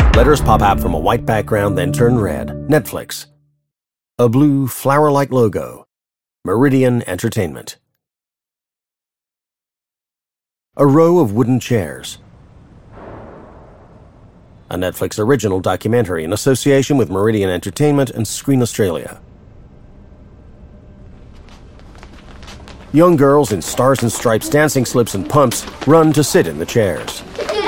Letters pop out from a white background, then turn red. Netflix. A blue, flower-like logo. Meridian Entertainment. A row of wooden chairs. A Netflix original documentary in association with Meridian Entertainment and Screen Australia. Young girls in stars and stripes, dancing slips, and pumps run to sit in the chairs.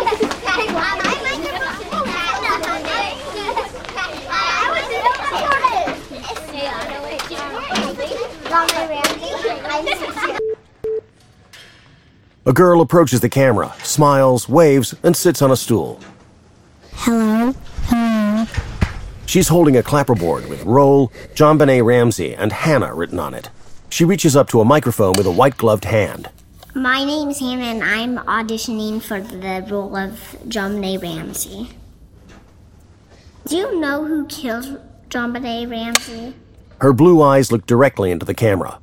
A girl approaches the camera, smiles, waves, and sits on a stool. Hello? Hello? She's holding a clapperboard with Roll, JonBenet Ramsey, and Hannah written on it. She reaches up to a microphone with a white-gloved hand. My name's Hannah, and I'm auditioning for the role of JonBenet Ramsey. Do you know who killed JonBenet Ramsey? Her blue eyes look directly into the camera.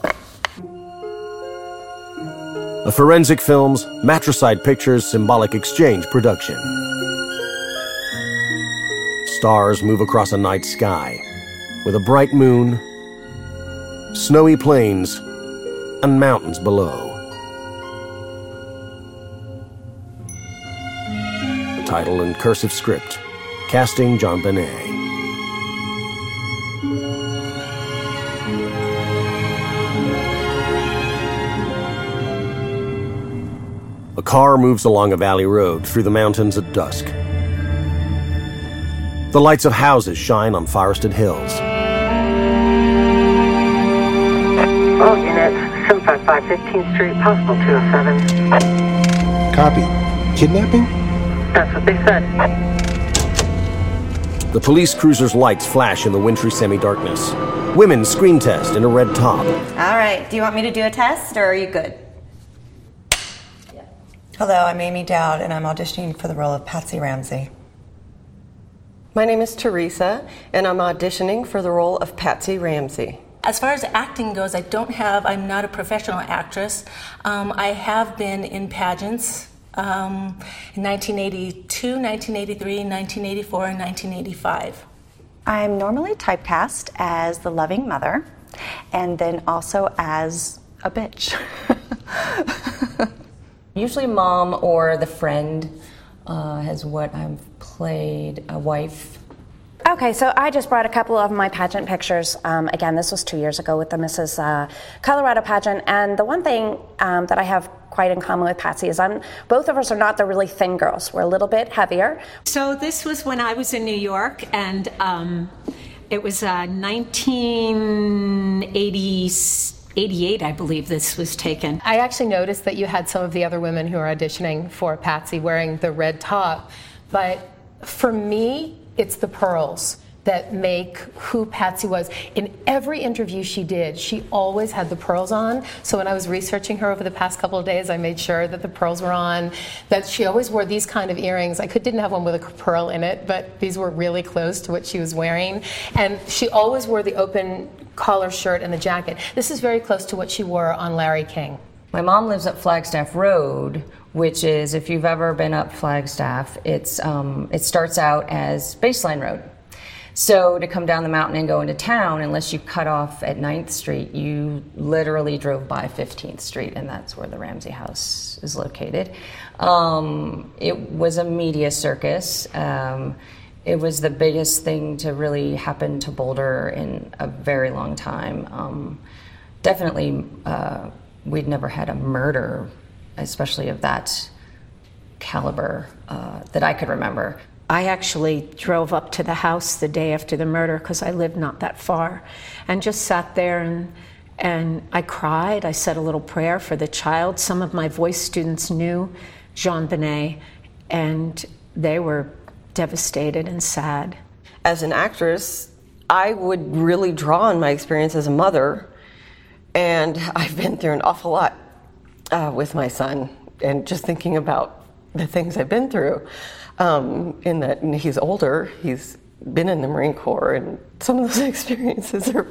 A Forensic Films, Matricide Pictures Symbolic Exchange production. Stars move across a night sky with a bright moon, snowy plains, and mountains below. The title in cursive script, casting JonBenet. A car moves along a valley road through the mountains at dusk. The lights of houses shine on forested hills. All units, 755 15th Street, possible 207. Copy. Kidnapping? That's what they said. The police cruiser's lights flash in the wintry semi-darkness. Women screen test in a red top. All right, do you want me to do a test, or are you good? Hello, I'm Amy Dowd, and I'm auditioning for the role of Patsy Ramsey. My name is Teresa, and I'm auditioning for the role of Patsy Ramsey. As far as acting goes, I'm not a professional actress. I have been in pageants in 1982, 1983, 1984, and 1985. I'm normally typecast as the loving mother, and then also as a bitch. Usually mom or the friend has what I've played, a wife. Okay, so I just brought a couple of my pageant pictures. Again, this was 2 years ago with the Mrs. Colorado pageant. And the one thing that I have quite in common with Patsy is both of us are not the really thin girls. We're a little bit heavier. So this was when I was in New York, and it was 1988, I believe this was taken. I actually noticed that you had some of the other women who are auditioning for Patsy wearing the red top. But for me, it's the pearls that make who Patsy was. In every interview she did, she always had the pearls on. So when I was researching her over the past couple of days, I made sure that the pearls were on, that she always wore these kind of earrings. I didn't have one with a pearl in it, but these were really close to what she was wearing. And she always wore the open collar shirt and the jacket. This is very close to what she wore on Larry King. My mom lives up Flagstaff Road, which is, if you've ever been up Flagstaff, it starts out as Baseline Road. So to come down the mountain and go into town, unless you cut off at 9th Street, you literally drove by 15th Street, and that's where the Ramsey house is located. It was a media circus. It was the biggest thing to really happen to Boulder in a very long time. Definitely, we'd never had a murder, especially of that caliber, that I could remember. I actually drove up to the house the day after the murder because I lived not that far, and just sat there and I cried. I said a little prayer for the child. Some of my voice students knew JonBenet, and they were devastated and sad. As an actress, I would really draw on my experience as a mother, and I've been through an awful lot with my son, and just thinking about the things I've been through. In that he's older, he's been in the Marine Corps, and some of those experiences are...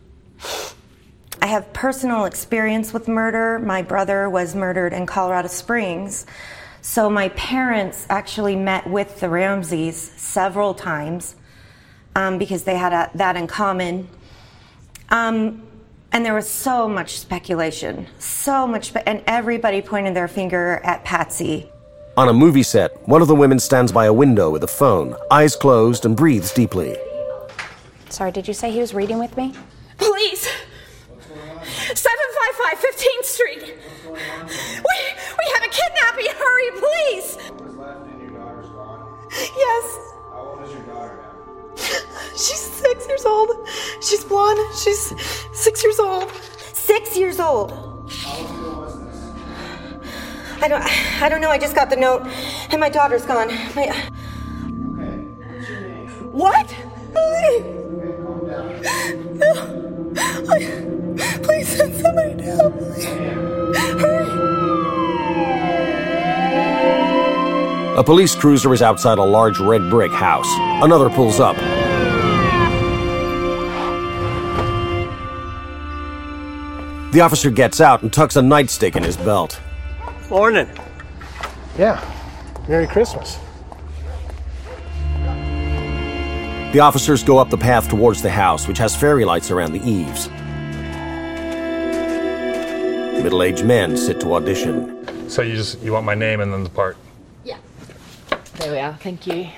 I have personal experience with murder. My brother was murdered in Colorado Springs, So my parents actually met with the Ramseys several times because they had that in common. And there was so much speculation, and everybody pointed their finger at Patsy. On a movie set, one of the women stands by a window with a phone, eyes closed, and breathes deeply. Sorry, did you say he was reading with me? Please! 755 15th Street! We have a kidnapping! Hurry, please! Yes. How old is your daughter now? She's 6 years old. She's blonde. She's 6 years old. 6 years old. How long ago was this? I don't know. I just got the note, and my daughter's gone. Okay. What's your name? What? Okay, calm down. No. Please send somebody to help me. Hurry. A police cruiser is outside a large red brick house. Another pulls up. The officer gets out and tucks a nightstick in his belt. Morning. Yeah. Merry Christmas. The officers go up the path towards the house, which has fairy lights around the eaves. Middle-aged men sit to audition. So you want my name and then the part? Yeah. There we are. Thank you.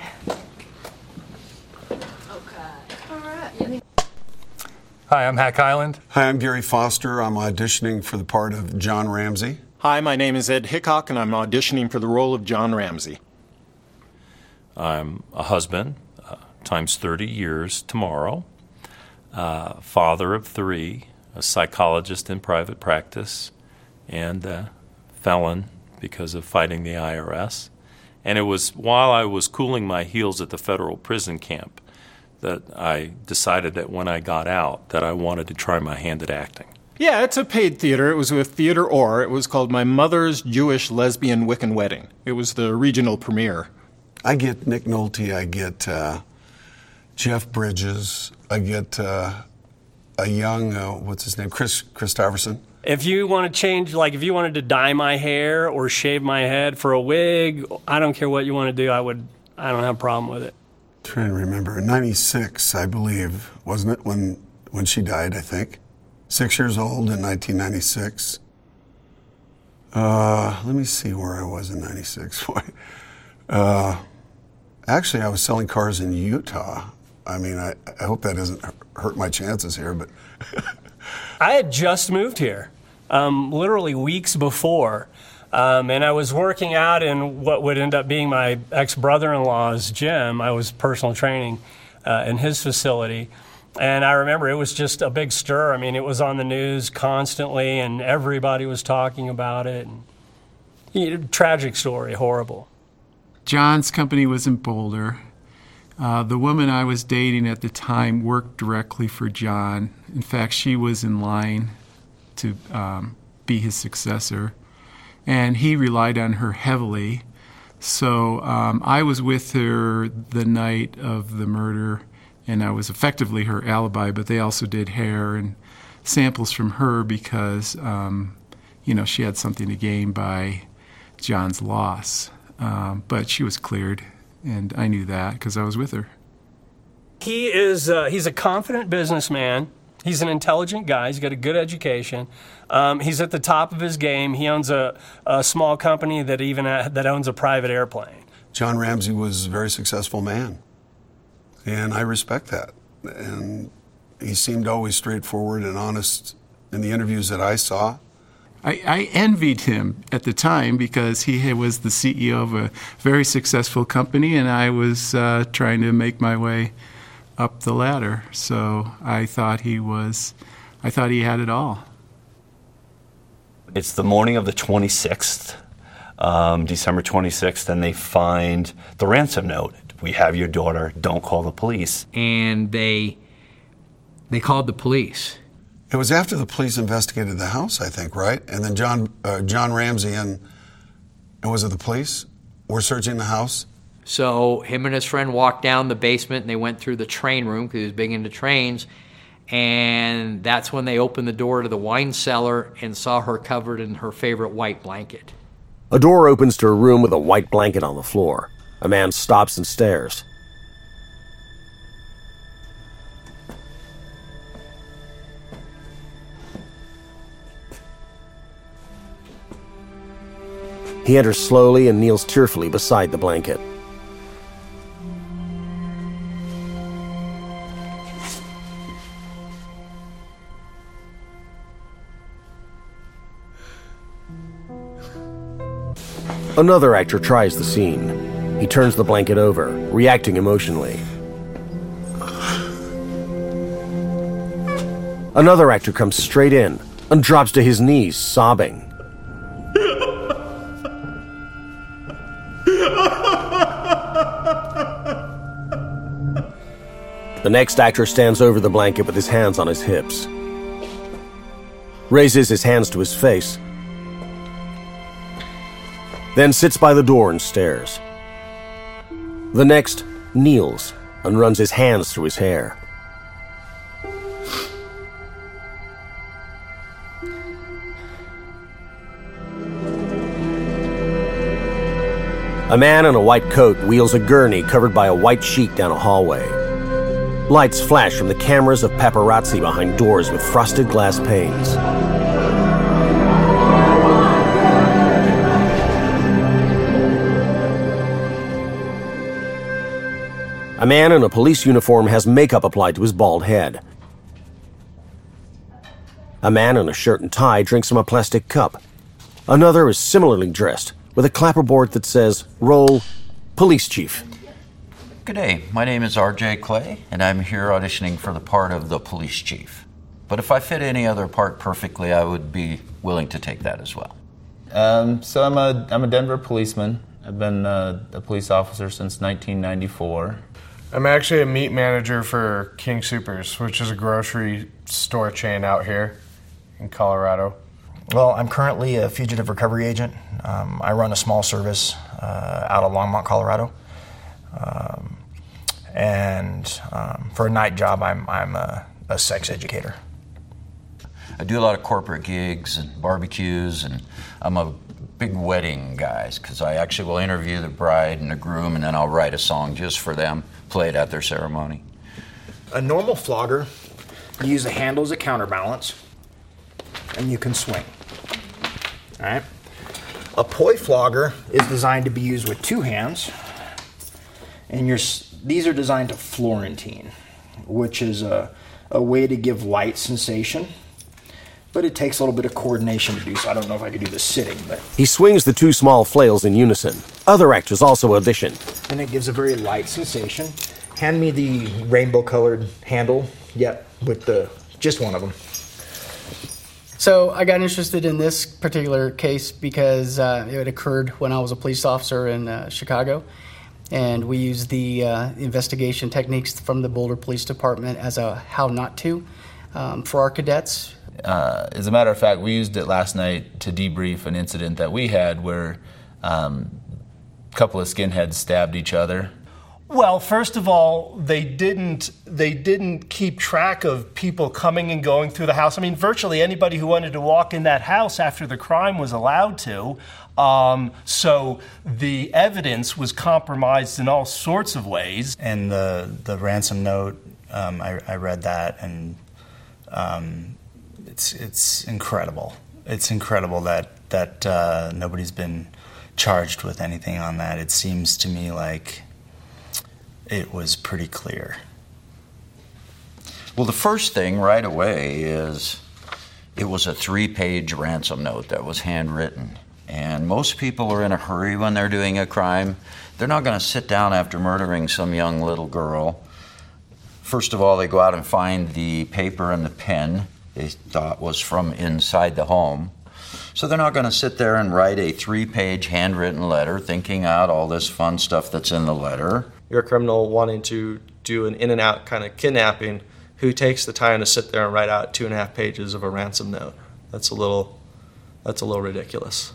Hi, I'm Hack Highland. Hi, I'm Gary Foster. I'm auditioning for the part of John Ramsey. Hi, my name is Ed Hickok, and I'm auditioning for the role of John Ramsey. I'm a husband, times 30 years tomorrow, father of 3, a psychologist in private practice, and a felon because of fighting the IRS. And it was while I was cooling my heels at the federal prison camp that I decided that when I got out that I wanted to try my hand at acting. Yeah, it's a paid theater. It was with Theater Or. It was called My Mother's Jewish Lesbian Wiccan Wedding. It was the regional premiere. I get Nick Nolte, I get Jeff Bridges, I get a young, what's his name, Chris Christopherson. If you want to change, like if you wanted to dye my hair or shave my head for a wig, I don't care what you want to do, I don't have a problem with it. I'm trying to remember, 96, I believe, wasn't it, when she died, I think? 6 years old in 1996. Let me see where I was in 96. Actually, I was selling cars in Utah. I mean, I hope that doesn't hurt my chances here, but... I had just moved here, literally weeks before, and I was working out in what would end up being my ex-brother-in-law's gym. I was personal training in his facility, and I remember it was just a big stir. I mean, it was on the news constantly, and everybody was talking about it. And, tragic story, horrible. John's company was in Boulder. The woman I was dating at the time worked directly for John. In fact, she was in line to be his successor, and he relied on her heavily. So I was with her the night of the murder, and I was effectively her alibi, but they also did hair and samples from her because, she had something to gain by John's loss. But she was cleared, and I knew that because I was with her. He's a confident businessman. He's an intelligent guy. He's got a good education. He's at the top of his game. He owns a small company that owns a private airplane. John Ramsey was a very successful man, and I respect that. And he seemed always straightforward and honest in the interviews that I saw. I envied him at the time because he was the CEO of a very successful company, and I was trying to make my way up the ladder. So I thought he had it all. It's the morning of the 26th, December 26th, and they find the ransom note. We have your daughter, don't call the police. And they called the police. It was after the police investigated the house, I think, right? And then John Ramsey and was it the police were searching the house? So him and his friend walked down the basement, and they went through the train room because he was big into trains. And that's when they opened the door to the wine cellar and saw her covered in her favorite white blanket. A door opens to a room with a white blanket on the floor. A man stops and stares. He enters slowly and kneels tearfully beside the blanket. Another actor tries the scene. He turns the blanket over, reacting emotionally. Another actor comes straight in and drops to his knees, sobbing. The next actor stands over the blanket with his hands on his hips, raises his hands to his face, then sits by the door and stares. The next kneels and runs his hands through his hair. A man in a white coat wheels a gurney covered by a white sheet down a hallway. Lights flash from the cameras of paparazzi behind doors with frosted glass panes. A man in a police uniform has makeup applied to his bald head. A man in a shirt and tie drinks from a plastic cup. Another is similarly dressed, with a clapperboard that says, "Roll, Police Chief." Good day, my name is R.J. Clay, and I'm here auditioning for the part of the police chief. But if I fit any other part perfectly, I would be willing to take that as well. So I'm a Denver policeman. I've been a police officer since 1994. I'm actually a meat manager for King Soopers, which is a grocery store chain out here in Colorado. Well, I'm currently a fugitive recovery agent. I run a small service out of Longmont, Colorado. For a night job, I'm a sex educator. I do a lot of corporate gigs and barbecues, and I'm a big wedding guy because I actually will interview the bride and the groom, and then I'll write a song just for them, play it at their ceremony. A normal flogger, you use a handle as a counterbalance, and you can swing. All right. A poi flogger is designed to be used with two hands, and these are designed to Florentine, which is a way to give light sensation, but it takes a little bit of coordination to do, so I don't know if I could do this sitting, but... He swings the two small flails in unison. Other actors also audition. And it gives a very light sensation. Hand me the rainbow-colored handle. Yep, with just one of them. So I got interested in this particular case because it occurred when I was a police officer in Chicago. And we used the investigation techniques from the Boulder Police Department as a how not to for our cadets. As a matter of fact, we used it last night to debrief an incident that we had where a couple of skinheads stabbed each other. Well, first of all, they didn't keep track of people coming and going through the house. I mean, virtually anybody who wanted to walk in that house after the crime was allowed to. So the evidence was compromised in all sorts of ways. And the ransom note, I read that, and it's incredible. It's incredible that nobody's been charged with anything on that. It seems to me like it was pretty clear. Well, the first thing right away is it was a 3-page ransom note that was handwritten. And most people are in a hurry when they're doing a crime. They're not going to sit down after murdering some young little girl. First of all, they go out and find the paper and the pen they thought was from inside the home. So they're not going to sit there and write a 3-page handwritten letter thinking out all this fun stuff that's in the letter. You're a criminal wanting to do an in-and-out kind of kidnapping. Who takes the time to sit there and write out 2.5 pages of a ransom note? That's a little ridiculous.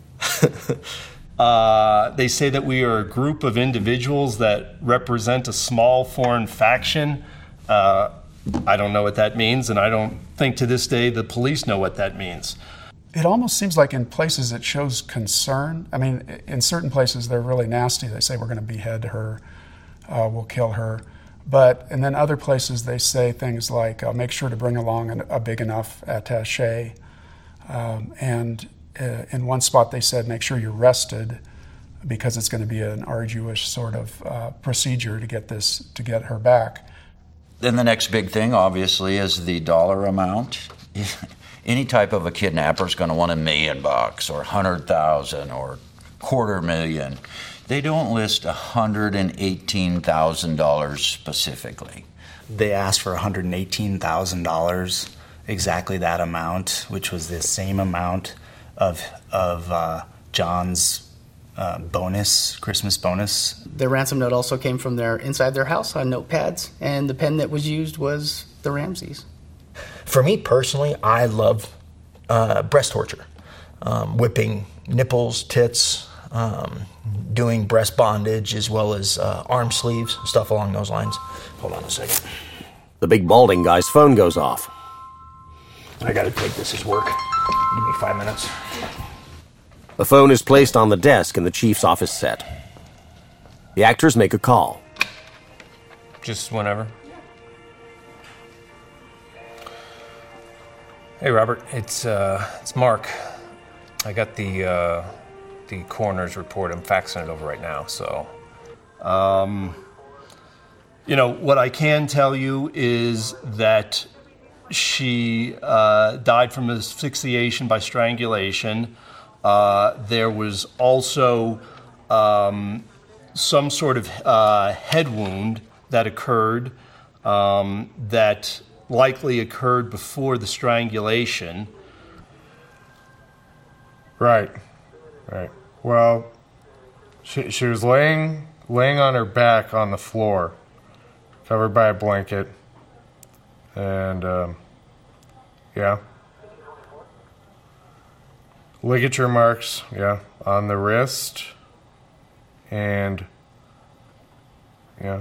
They say that we are a group of individuals that represent a small foreign faction. I don't know what that means, and I don't think to this day the police know what that means. it almost seems like in places it shows concern. I mean, in certain places they're really nasty. They say we're going to behead her, we'll kill her. And then other places they say things like, make sure to bring along a big enough attaché. And in one spot they said, make sure you're rested, because it's going to be an arduous sort of procedure to get her back. Then the next big thing, obviously, is the dollar amount. Any type of a kidnapper is going to want $1 million or $100,000 or $250,000. They don't list $118,000 specifically. They asked for $118,000, exactly that amount, which was the same amount of John's Christmas bonus. The ransom note also came from inside their house on notepads, and the pen that was used was the Ramseys. For me personally, I love breast torture, whipping nipples, tits, doing breast bondage, as well as arm sleeves, stuff along those lines. Hold on a second. The big balding guy's phone goes off. I gotta take this as work. Give me 5 minutes. The phone is placed on the desk in the chief's office set. The actors make a call. Just whenever. Hey, Robert, it's Mark. I got the coroner's report. I'm faxing it over right now, so. What I can tell you is that she died from asphyxiation by strangulation. There was also some sort of head wound that occurred that likely occurred before the strangulation. Right. Well, she was laying on her back on the floor, covered by a blanket, and yeah. Ligature marks, yeah, on the wrist, and yeah.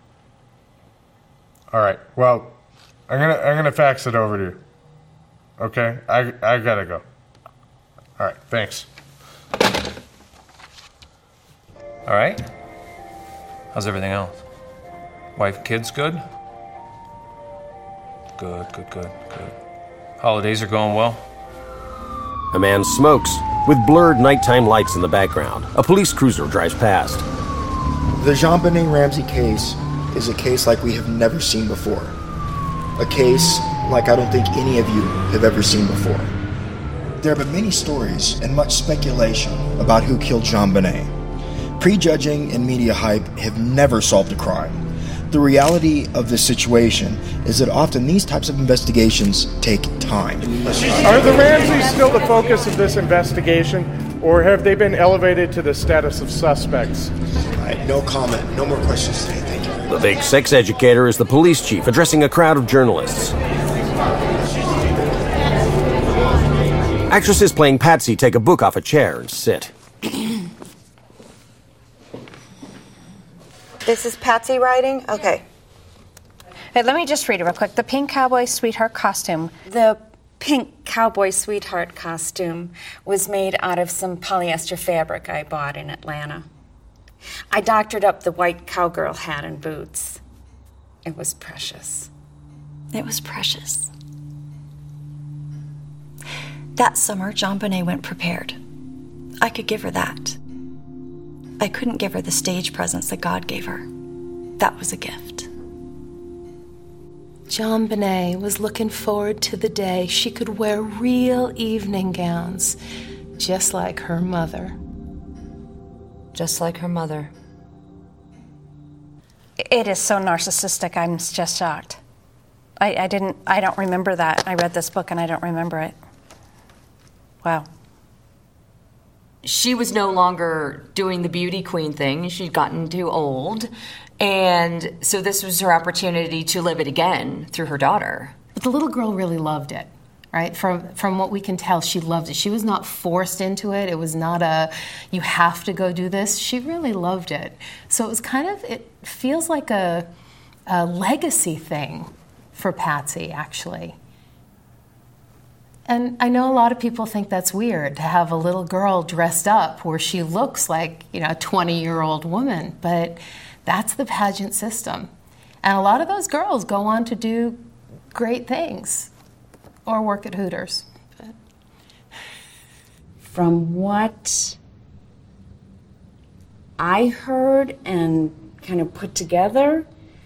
All right. Well, I'm gonna fax it over to you. Okay. I gotta go. All right. Thanks. All right. How's everything else? Wife, kids, good? Good. Holidays are going well? A man smokes, with blurred nighttime lights in the background. A police cruiser drives past. The JonBenét Ramsey case is a case like we have never seen before. A case like I don't think any of you have ever seen before. There have been many stories and much speculation about who killed JonBenét. Prejudging and media hype have never solved a crime. The reality of this situation is that often these types of investigations take time. Are the Ramseys still the focus of this investigation, or have they been elevated to the status of suspects? All right, no comment. No more questions today. Thank you. The big sex educator is the police chief addressing a crowd of journalists. Actresses playing Patsy take a book off a chair and sit. This is Patsy writing? Okay. Hey, let me just read it real quick. The pink cowboy sweetheart costume. The pink cowboy sweetheart costume was made out of some polyester fabric I bought in Atlanta. I doctored up the white cowgirl hat and boots. It was precious. It was precious. That summer, JonBenét went prepared. I could give her that. I couldn't give her the stage presence that God gave her. That was a gift. JonBenét was looking forward to the day she could wear real evening gowns, just like her mother. Just like her mother. It is so narcissistic, I'm just shocked. I don't remember that. I read this book and I don't remember it. Wow. She was no longer doing the beauty queen thing. She'd gotten too old. And so this was her opportunity to live it again through her daughter. But the little girl really loved it, right? From what we can tell, she loved it. She was not forced into it. It was not you have to go do this. She really loved it. So it was it feels like a legacy thing for Patsy, actually. And I know a lot of people think that's weird to have a little girl dressed up where she looks like, a 20-year-old woman, but that's the pageant system. And a lot of those girls go on to do great things or work at Hooters. From what I heard and kind of put together,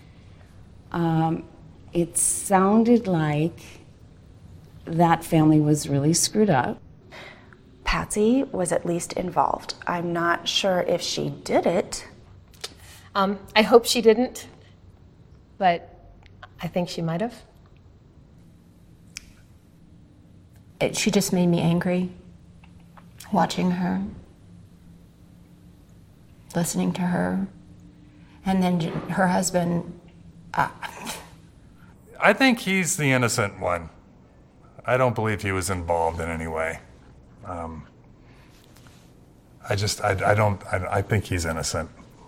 it sounded like that family was really screwed up. Patsy was at least involved. I'm not sure if she did it. I hope she didn't, but I think she might have. She just made me angry, watching her, listening to her, and then her husband. I think he's the innocent one. I don't believe he was involved in any way. I think he's innocent.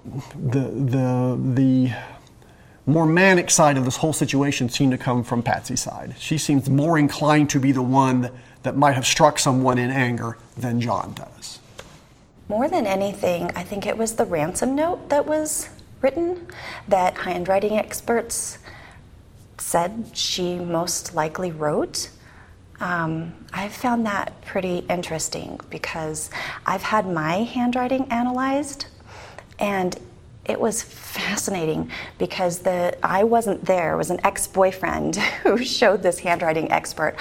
The more manic side of this whole situation seemed to come from Patsy's side. She seems more inclined to be the one that might have struck someone in anger than John does. More than anything, I think it was the ransom note that was written that handwriting experts said she most likely wrote. I found that pretty interesting because I've had my handwriting analyzed, and it was fascinating because I wasn't there. It was an ex-boyfriend who showed this handwriting expert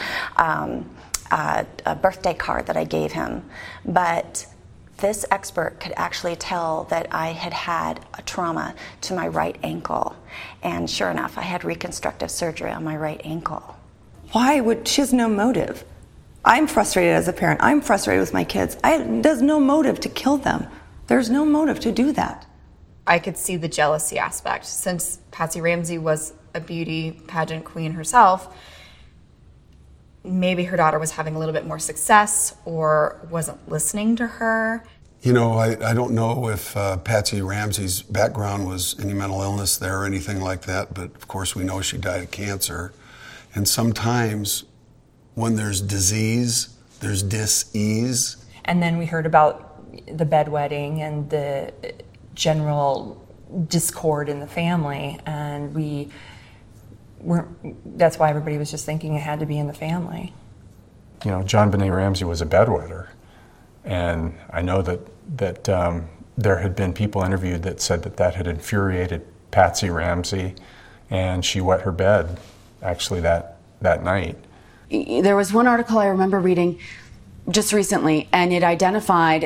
a birthday card that I gave him. But this expert could actually tell that I had had a trauma to my right ankle. And sure enough, I had reconstructive surgery on my right ankle. Why would she has no motive? I'm frustrated as a parent. I'm frustrated with my kids. There's no motive to kill them. There's no motive to do that. I could see the jealousy aspect. Since Patsy Ramsey was a beauty pageant queen herself, maybe her daughter was having a little bit more success or wasn't listening to her. I don't know if Patsy Ramsey's background was any mental illness there or anything like that, but of course we know she died of cancer. And sometimes when there's disease, there's dis-ease. And then we heard about the bedwetting and the general discord in the family, and that's why everybody was just thinking it had to be in the family. JonBenét Ramsey was a bedwetter, and I know that there had been people interviewed that said that had infuriated Patsy Ramsey, and she wet her bed actually that night. There was one article I remember reading just recently, and it identified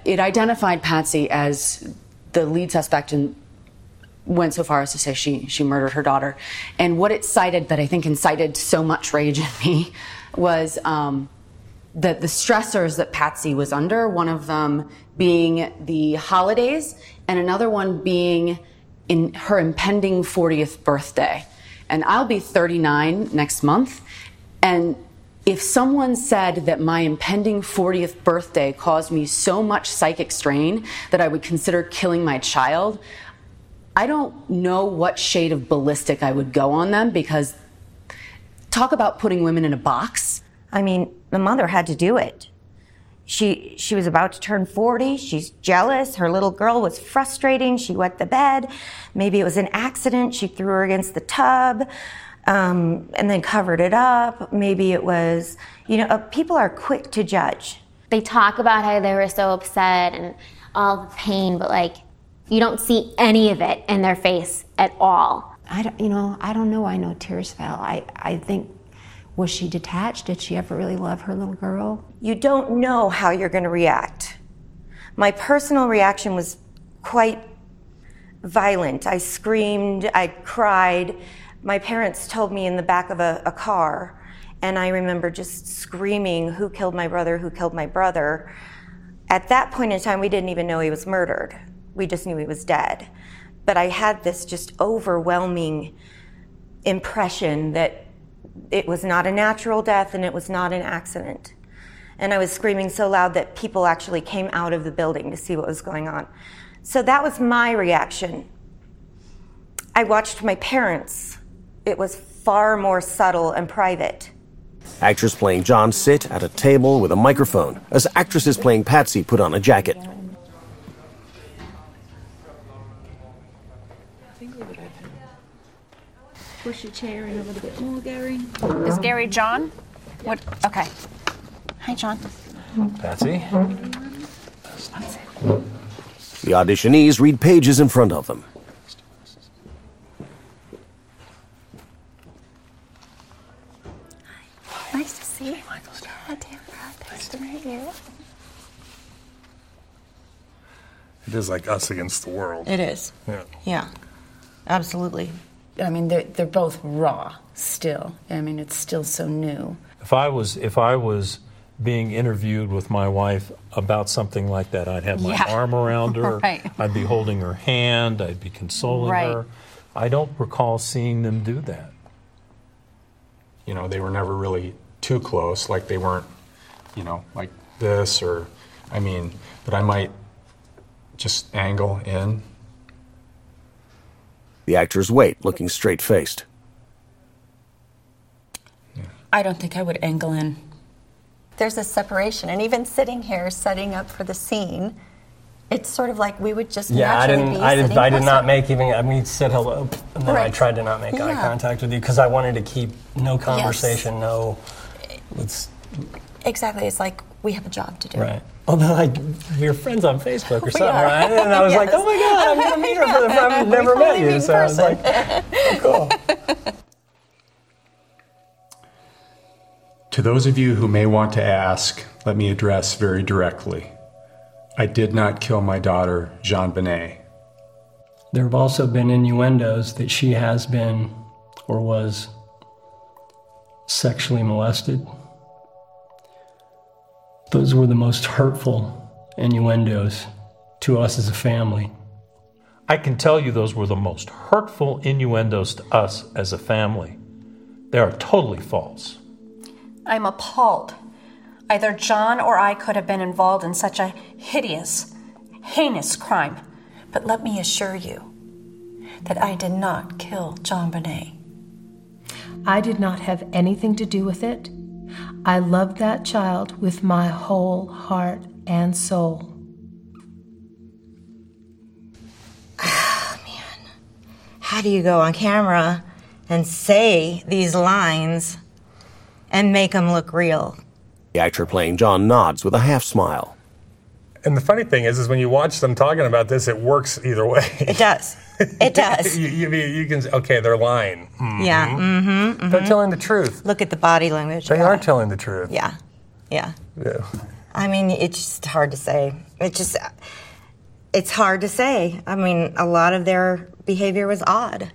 Patsy as the lead suspect and went so far as to say she murdered her daughter. And what it cited that I think incited so much rage in me was that the stressors that Patsy was under, one of them being the holidays and another one being in her impending 40th birthday. And I'll be 39 next month. And if someone said that my impending 40th birthday caused me so much psychic strain that I would consider killing my child, I don't know what shade of ballistic I would go on them, because talk about putting women in a box. I mean, the mother had to do it. She was about to turn 40. She's jealous. Her little girl was frustrating. She wet the bed. Maybe it was an accident. She threw her against the tub and then covered it up. Maybe it was, people are quick to judge. They talk about how they were so upset and all the pain, but you don't see any of it in their face at all. I don't know. I know tears fell. I think, was she detached? Did she ever really love her little girl? You don't know how you're going to react. My personal reaction was quite violent. I screamed, I cried. My parents told me in the back of a car, and I remember just screaming, "Who killed my brother? Who killed my brother?" At that point in time, we didn't even know he was murdered. We just knew he was dead. But I had this just overwhelming impression that it was not a natural death and it was not an accident. And I was screaming so loud that people actually came out of the building to see what was going on. So that was my reaction. I watched my parents. It was far more subtle and private. Actors playing John sit at a table with a microphone as actresses playing Patsy put on a jacket. Push your chair in a little bit more, Gary. Is Gary John? What? Okay. Hi, John. Patsy? The auditionees read pages in front of them. Nice to see you. Nice to meet you. It is like us against the world. It is. Yeah. Yeah. Absolutely. I mean, they're both raw still. I mean, it's still so new. If I was being interviewed with my wife about something like that, I'd have my arm around her. Right. I'd be holding her hand. I'd be consoling her. I don't recall seeing them do that. You know, they were never really too close. Like they weren't, you know, like this or, I mean, but I might just angle in. The actors wait, looking straight-faced. I don't think I would angle in. There's a separation, and even sitting here, setting up for the scene, it's sort of like we would just naturally be sitting I did not make even. I mean, said hello, and then I Right. tried to not make eye contact with you because I wanted to keep no conversation, no. It's Exactly, it's like we have a job to do. right. Although we were friends on Facebook or We something, are. right? And I was like, oh my God, I'm going to meet her for the first time. I've never met you. So I was like, oh, cool. To those of you who may want to ask, let me address very directly. I did not kill my daughter, JonBenét. There have also been innuendos that she has been or was sexually molested. Those were the most hurtful innuendos to us as a family. I can tell you those were the most hurtful innuendos to us as a family. They are totally false. I'm appalled. Either John or I could have been involved in such a hideous, heinous crime. But let me assure you that I did not kill JonBenét. I did not have anything to do with it. I loved that child with my whole heart and soul. How do you go on camera and say these lines and make them look real? The actor playing John nods with a half smile. And the funny thing is when you watch them talking about this, it works either way. It does. It does. you can say, okay, they're lying. Mm-hmm. Yeah. Mm-hmm, They're telling the truth. Look at the body language. They are telling the truth. Yeah. Yeah. Yeah. I mean, it's just hard to say. It's hard to say. I mean, a lot of their behavior was odd.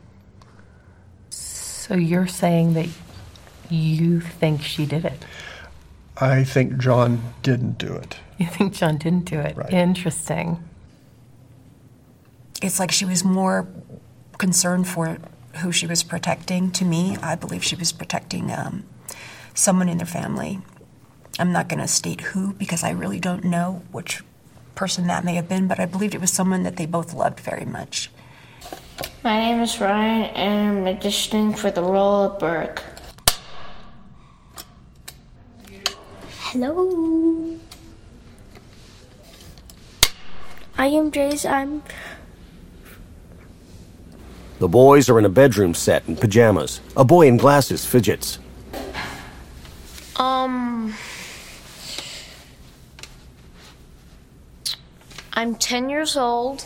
So you're saying that you think she did it? I think John didn't do it. You think John didn't do it? Right. Interesting. It's like she was more concerned for who she was protecting. To me, I believe she was protecting someone in their family. I'm not going to state who because I really don't know which person that may have been, but I believed it was someone that they both loved very much. My name is Ryan, and I'm auditioning for the role of Burke. Hello. I am Jace. The boys are in a bedroom set in pajamas. A boy in glasses fidgets. I'm 10 years old.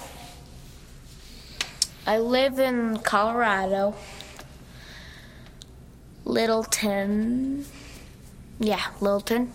I live in Colorado. Littleton. Yeah, Littleton.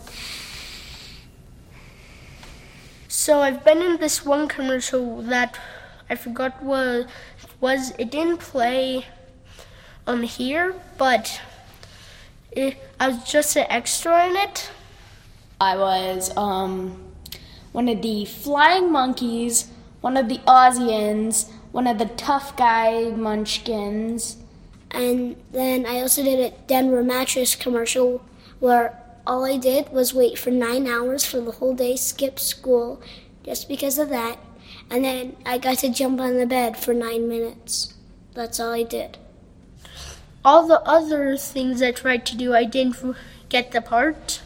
So I've been in this one commercial that I forgot was it didn't play on here, but I was just an extra in it. I was one of the flying monkeys, one of the Aussians, one of the tough guy munchkins. And then I also did a Denver mattress commercial where all I did was wait for 9 hours for the whole day, skip school, just because of that. And then I got to jump on the bed for 9 minutes. That's all I did. All the other things I tried to do, I didn't get the part.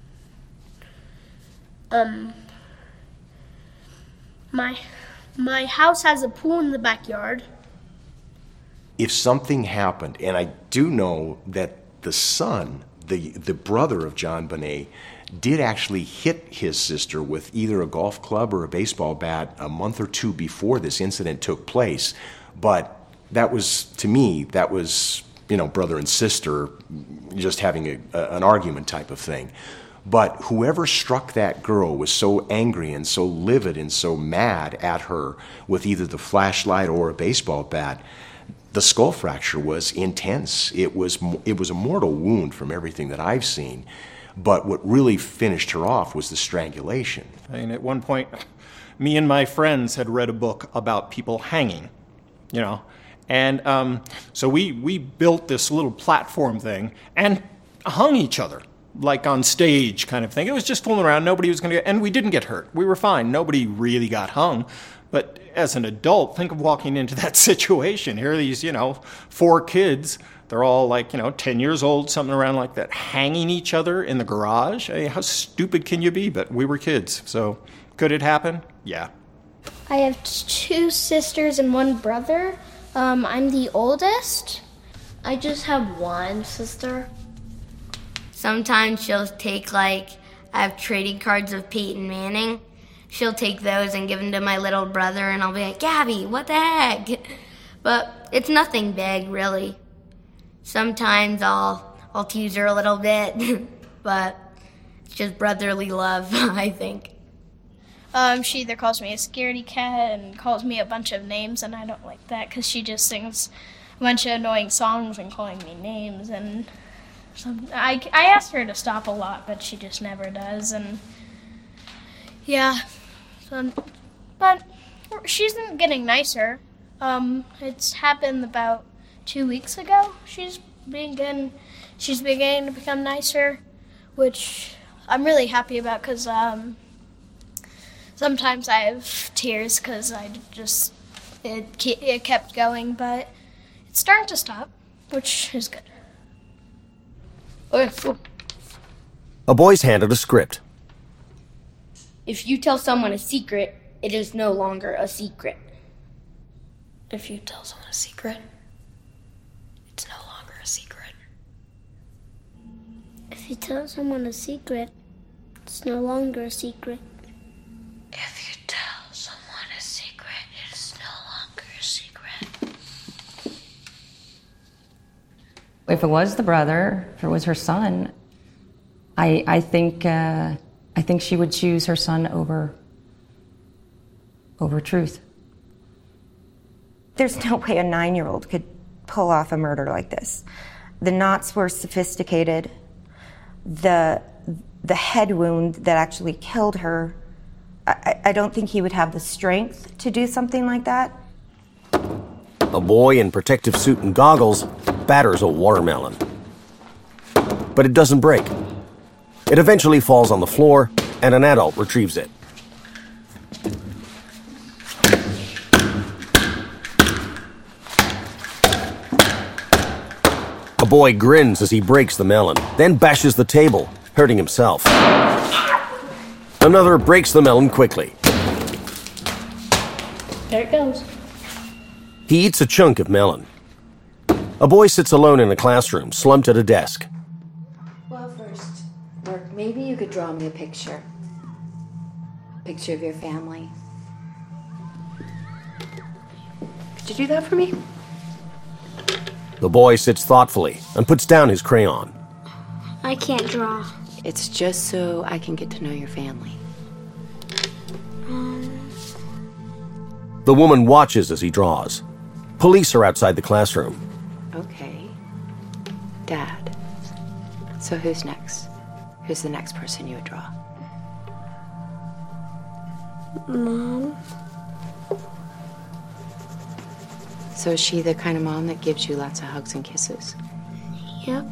My house has a pool in the backyard. If something happened, and I do know that the son, the brother of John Bonet, did actually hit his sister with either a golf club or a baseball bat a month or two before this incident took place. But that was, to me, brother and sister just having an argument type of thing. But whoever struck that girl was so angry and so livid and so mad at her with either the flashlight or a baseball bat, the skull fracture was intense. It was a mortal wound from everything that I've seen. But what really finished her off was the strangulation. I mean, at one point, me and my friends had read a book about people hanging, And so we built this little platform thing and hung each other, like on stage kind of thing. It was just fooling around. Nobody was going to get, and we didn't get hurt. We were fine. Nobody really got hung. But as an adult, think of walking into that situation. Here are these, 4 kids. They're all 10 years old, something around like that, hanging each other in the garage. I mean, how stupid can you be? But we were kids. So could it happen? Yeah. I have 2 sisters and 1 brother. I'm the oldest. I just have 1 sister. Sometimes she'll take, I have trading cards of Peyton Manning. She'll take those and give them to my little brother, and I'll be like, Gabby, what the heck? But it's nothing big, really. Sometimes I'll tease her a little bit, but it's just brotherly love, I think. She either calls me a scaredy cat and calls me a bunch of names, and I don't like that because she just sings a bunch of annoying songs and calling me names. And I ask her to stop a lot, but she just never does. And yeah, but she's getting nicer. It's happened about 2 weeks ago. She's beginning to become nicer, which I'm really happy about because sometimes I have tears because it kept going, but it's starting to stop, which is good. Okay, cool. A boy's handed a script. If you tell someone a secret, it is no longer a secret. If you tell someone a secret, it's no longer a secret. If you tell someone a secret, it's no longer a secret. If you tell someone a secret, it's no longer a secret. If it was the brother, if it was her son, I think she would choose her son over truth. There's no way a 9-year-old could pull off a murder like this. The knots were sophisticated. The head wound that actually killed her, I don't think he would have the strength to do something like that. A boy in protective suit and goggles batters a watermelon. But it doesn't break. It eventually falls on the floor, and an adult retrieves it. A boy grins as he breaks the melon, then bashes the table, hurting himself. Another breaks the melon quickly. There it goes. He eats a chunk of melon. A boy sits alone in a classroom, slumped at a desk. Well, first, Mark, maybe you could draw me a picture. A picture of your family. Could you do that for me? The boy sits thoughtfully and puts down his crayon. I can't draw. It's just so I can get to know your family. The woman watches as he draws. Police are outside the classroom. Okay. Dad. So who's next? Who's the next person you would draw? Mom. So is she the kind of mom that gives you lots of hugs and kisses? Yep.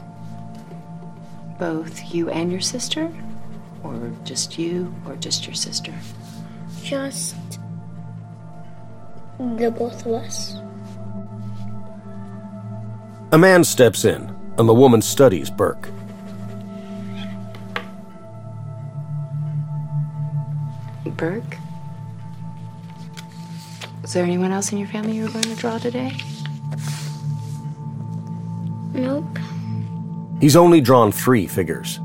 Both you and your sister? Or just you, or just your sister? Just the both of us. A man steps in, and the woman studies Burke. Burke? Was there anyone else in your family you were going to draw today? Nope. He's only drawn 3 figures.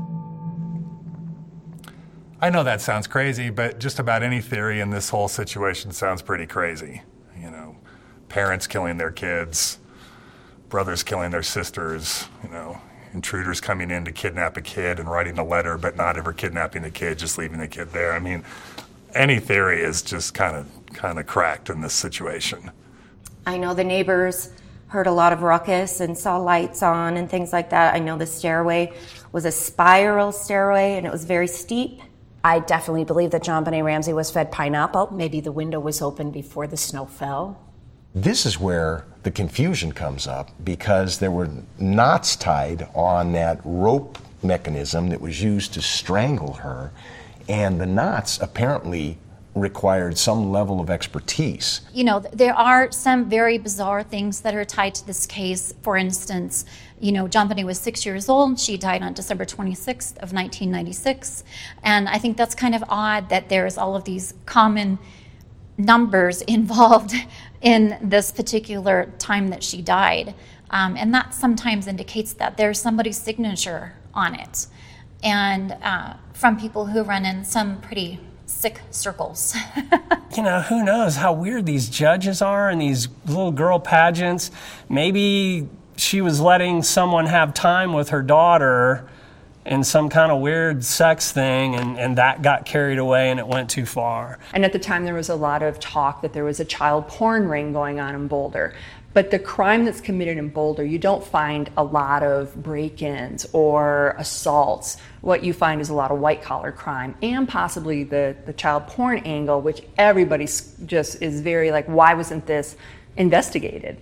I know that sounds crazy, but just about any theory in this whole situation sounds pretty crazy. You know, parents killing their kids, brothers killing their sisters, you know, intruders coming in to kidnap a kid and writing a letter but not ever kidnapping the kid, just leaving the kid there. I mean, any theory is just kind of cracked in this situation. I know the neighbors heard a lot of ruckus and saw lights on and things like that. I know the stairway was a spiral stairway and it was very steep. I definitely believe that JonBenét Ramsey was fed pineapple. Maybe the window was open before the snow fell. This is where the confusion comes up, because there were knots tied on that rope mechanism that was used to strangle her, and the knots apparently required some level of expertise. You know, there are some very bizarre things that are tied to this case. For instance, you know, JonBenét was 6 years old. She died on December 26th of 1996. And I think that's kind of odd that there's all of these common numbers involved in this particular time that she died. And that sometimes indicates that there's somebody's signature on it. And from people who run in some pretty sick circles. You know, who knows how weird these judges are in these little girl pageants. Maybe she was letting someone have time with her daughter in some kind of weird sex thing, and that got carried away and it went too far. And at the time there was a lot of talk that there was a child porn ring going on in Boulder. But the crime that's committed in Boulder, you don't find a lot of break-ins or assaults. What you find is a lot of white-collar crime and possibly the child porn angle, which everybody just is very like, why wasn't this investigated?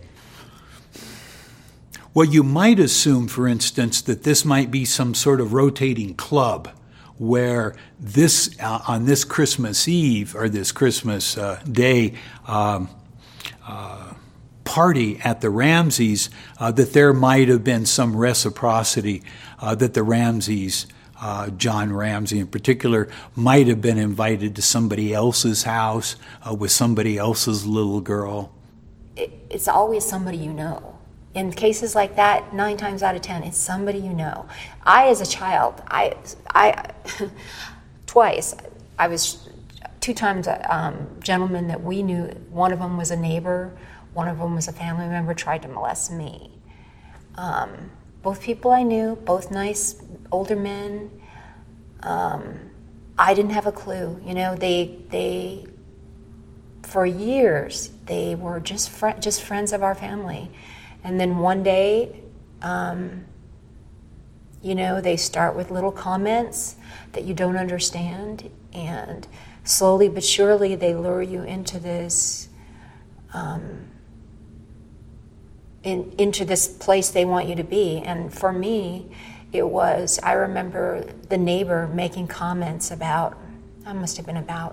Well, you might assume, for instance, that this might be some sort of rotating club where this, on this Christmas Eve or this Christmas Day, party at the Ramseys, that there might have been some reciprocity, that the Ramseys, John Ramsey in particular, might have been invited to somebody else's house with somebody else's little girl. It's always somebody you know. In cases like that, 9 times out of 10, it's somebody you know. As a child, twice, I was 2 times gentlemen that we knew. One of them was a neighbor. One of them was a family member, tried to molest me. Both people I knew, both nice older men. I didn't have a clue. You know, they for years, they were just friends of our family. And then one day, you know, they start with little comments that you don't understand, and slowly but surely they lure you into this into this place they want you to be. And for me, I remember the neighbor making comments about, I must have been about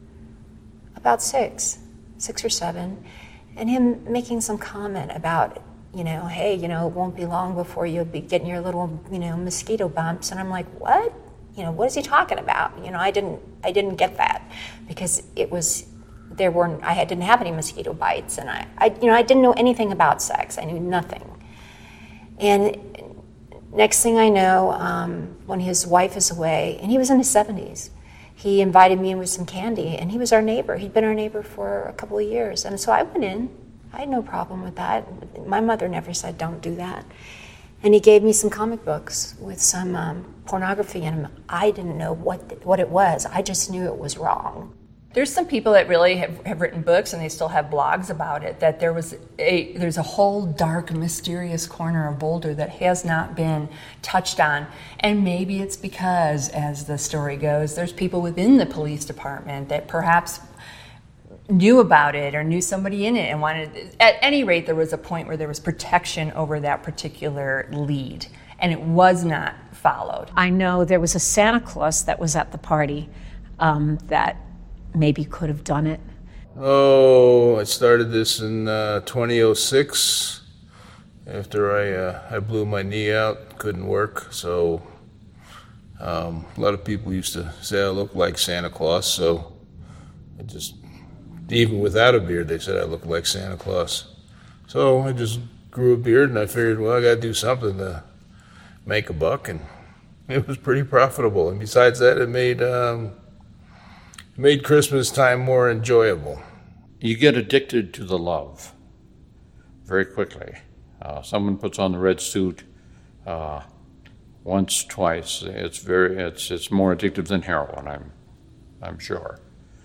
6 or 7, and him making some comment about, you know, hey, you know, it won't be long before you'll be getting your little, you know, mosquito bumps. And I'm like, what? You know, what is he talking about? You know, I didn't get that, because it was, I didn't have any mosquito bites, and I didn't know anything about sex. I knew nothing. And next thing I know, when his wife is away, and he was in his 70s, he invited me in with some candy, and he was our neighbor. He'd been our neighbor for a couple of years. And so I went in. I had no problem with that. My mother never said, don't do that. And he gave me some comic books with some pornography in them. I didn't know what it was. I just knew it was wrong. There's some people that really have written books, and they still have blogs about it, that there's a whole dark, mysterious corner of Boulder that has not been touched on. And maybe it's because, as the story goes, there's people within the police department that perhaps knew about it or knew somebody in it and wanted. At any rate, there was a point where there was protection over that particular lead, and it was not followed. I know there was a Santa Claus that was at the party that maybe could have done it. Oh, I started this in 2006 after I blew my knee out, couldn't work. So a lot of people used to say I looked like Santa Claus. So Even without a beard, they said I looked like Santa Claus. So I just grew a beard, and I figured, well, I got to do something to make a buck, and it was pretty profitable. And besides that, it made Christmas time more enjoyable. You get addicted to the love very quickly. Someone puts on the red suit once, twice. It's more addictive than heroin, I'm sure.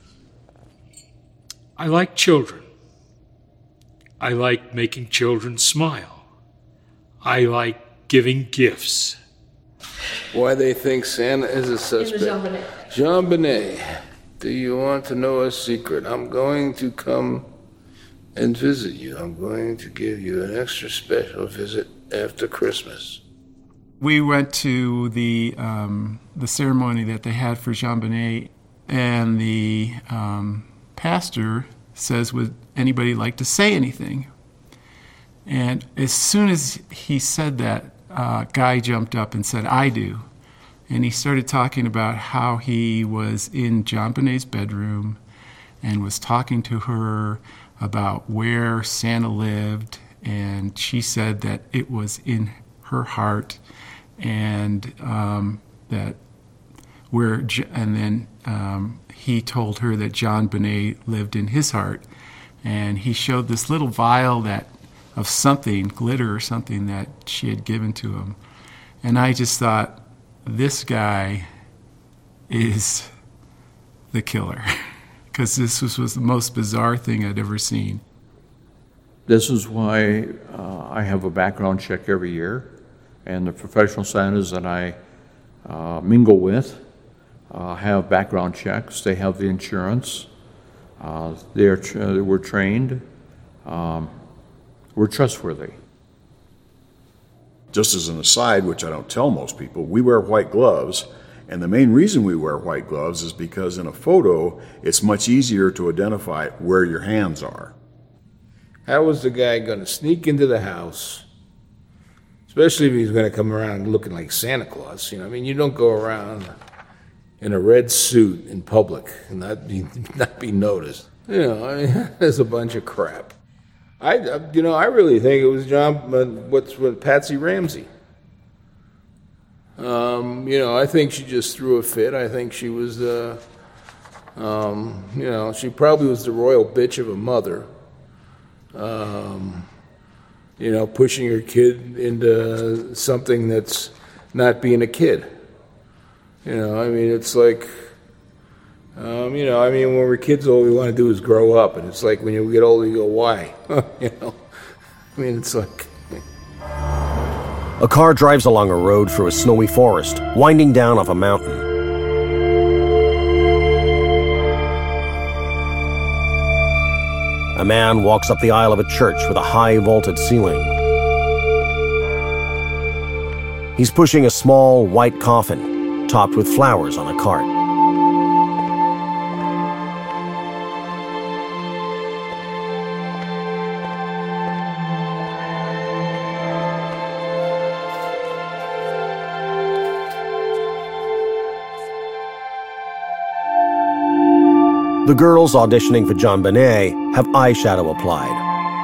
I like children. I like making children smile. I like giving gifts. Why they think Santa is a suspect? Jean Bonnet, do you want to know a secret? I'm going to come and visit you. I'm going to give you an extra special visit after Christmas. We went to the ceremony that they had for Jean Bonnet, and the pastor says, would anybody like to say anything? And as soon as he said that, guy jumped up and said, I do. And he started talking about how he was in Jean Bonnet's bedroom and was talking to her about where Santa lived, and she said that it was in her heart, and then he told her that Jean Bonnet lived in his heart, and he showed this little vial of something, glitter or something, that she had given to him. And I just thought, this guy is the killer, because this was the most bizarre thing I'd ever seen. This is why I have a background check every year, and the professional Santas that I mingle with have background checks. They have the insurance. We're trained. We're trustworthy. Just as an aside, which I don't tell most people, we wear white gloves, and the main reason we wear white gloves is because in a photo, it's much easier to identify where your hands are. How was the guy going to sneak into the house, especially if he's going to come around looking like Santa Claus? You know, I mean, you don't go around in a red suit in public and not be noticed. You know, I mean, there's a bunch of crap. I really think it was Patsy Ramsey. I think she just threw a fit. I think she was she probably was the royal bitch of a mother. Pushing her kid into something that's not being a kid. It's like, when we're kids, all we want to do is grow up. And it's like when you get older, you go, why? It's like... A car drives along a road through a snowy forest, winding down off a mountain. A man walks up the aisle of a church with a high vaulted ceiling. He's pushing a small white coffin, topped with flowers on a cart. The girls auditioning for Jean Bonnet have eyeshadow applied.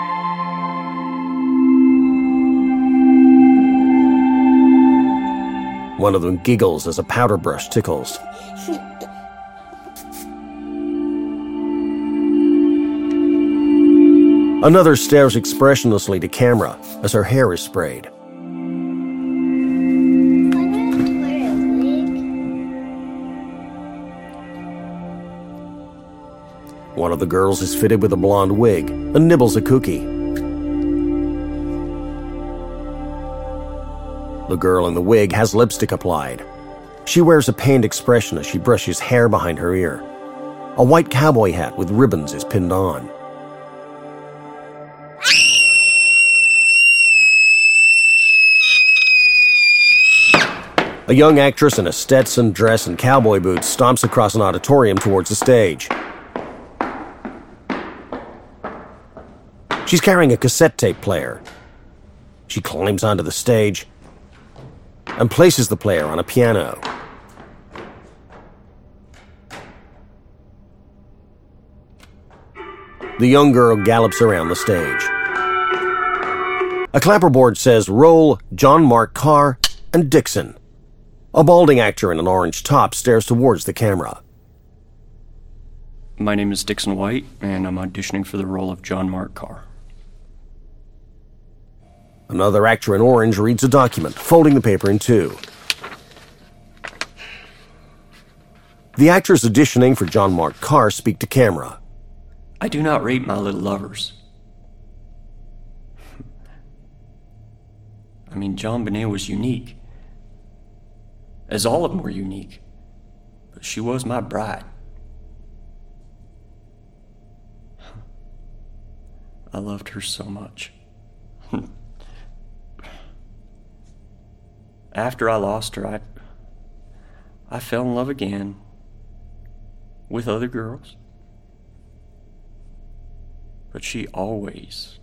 One of them giggles as a powder brush tickles. Another stares expressionlessly to camera as her hair is sprayed. One of the girls is fitted with a blonde wig and nibbles a cookie. The girl in the wig has lipstick applied. She wears a pained expression as she brushes hair behind her ear. A white cowboy hat with ribbons is pinned on. A young actress in a Stetson dress and cowboy boots stomps across an auditorium towards the stage. She's carrying a cassette tape player. She climbs onto the stage and places the player on a piano. The young girl gallops around the stage. A clapperboard says, roll John Mark Carr and Dixon. A balding actor in an orange top stares towards the camera. My name is Dixon White, and I'm auditioning for the role of John Mark Carr. Another actor in orange reads a document, folding the paper in two. The actors auditioning for John Mark Carr speak to camera. I do not rape my little lovers. I mean, JonBenét was unique. As all of them were unique. But she was my bride. I loved her so much. After I lost her, I fell in love again with other girls. But she always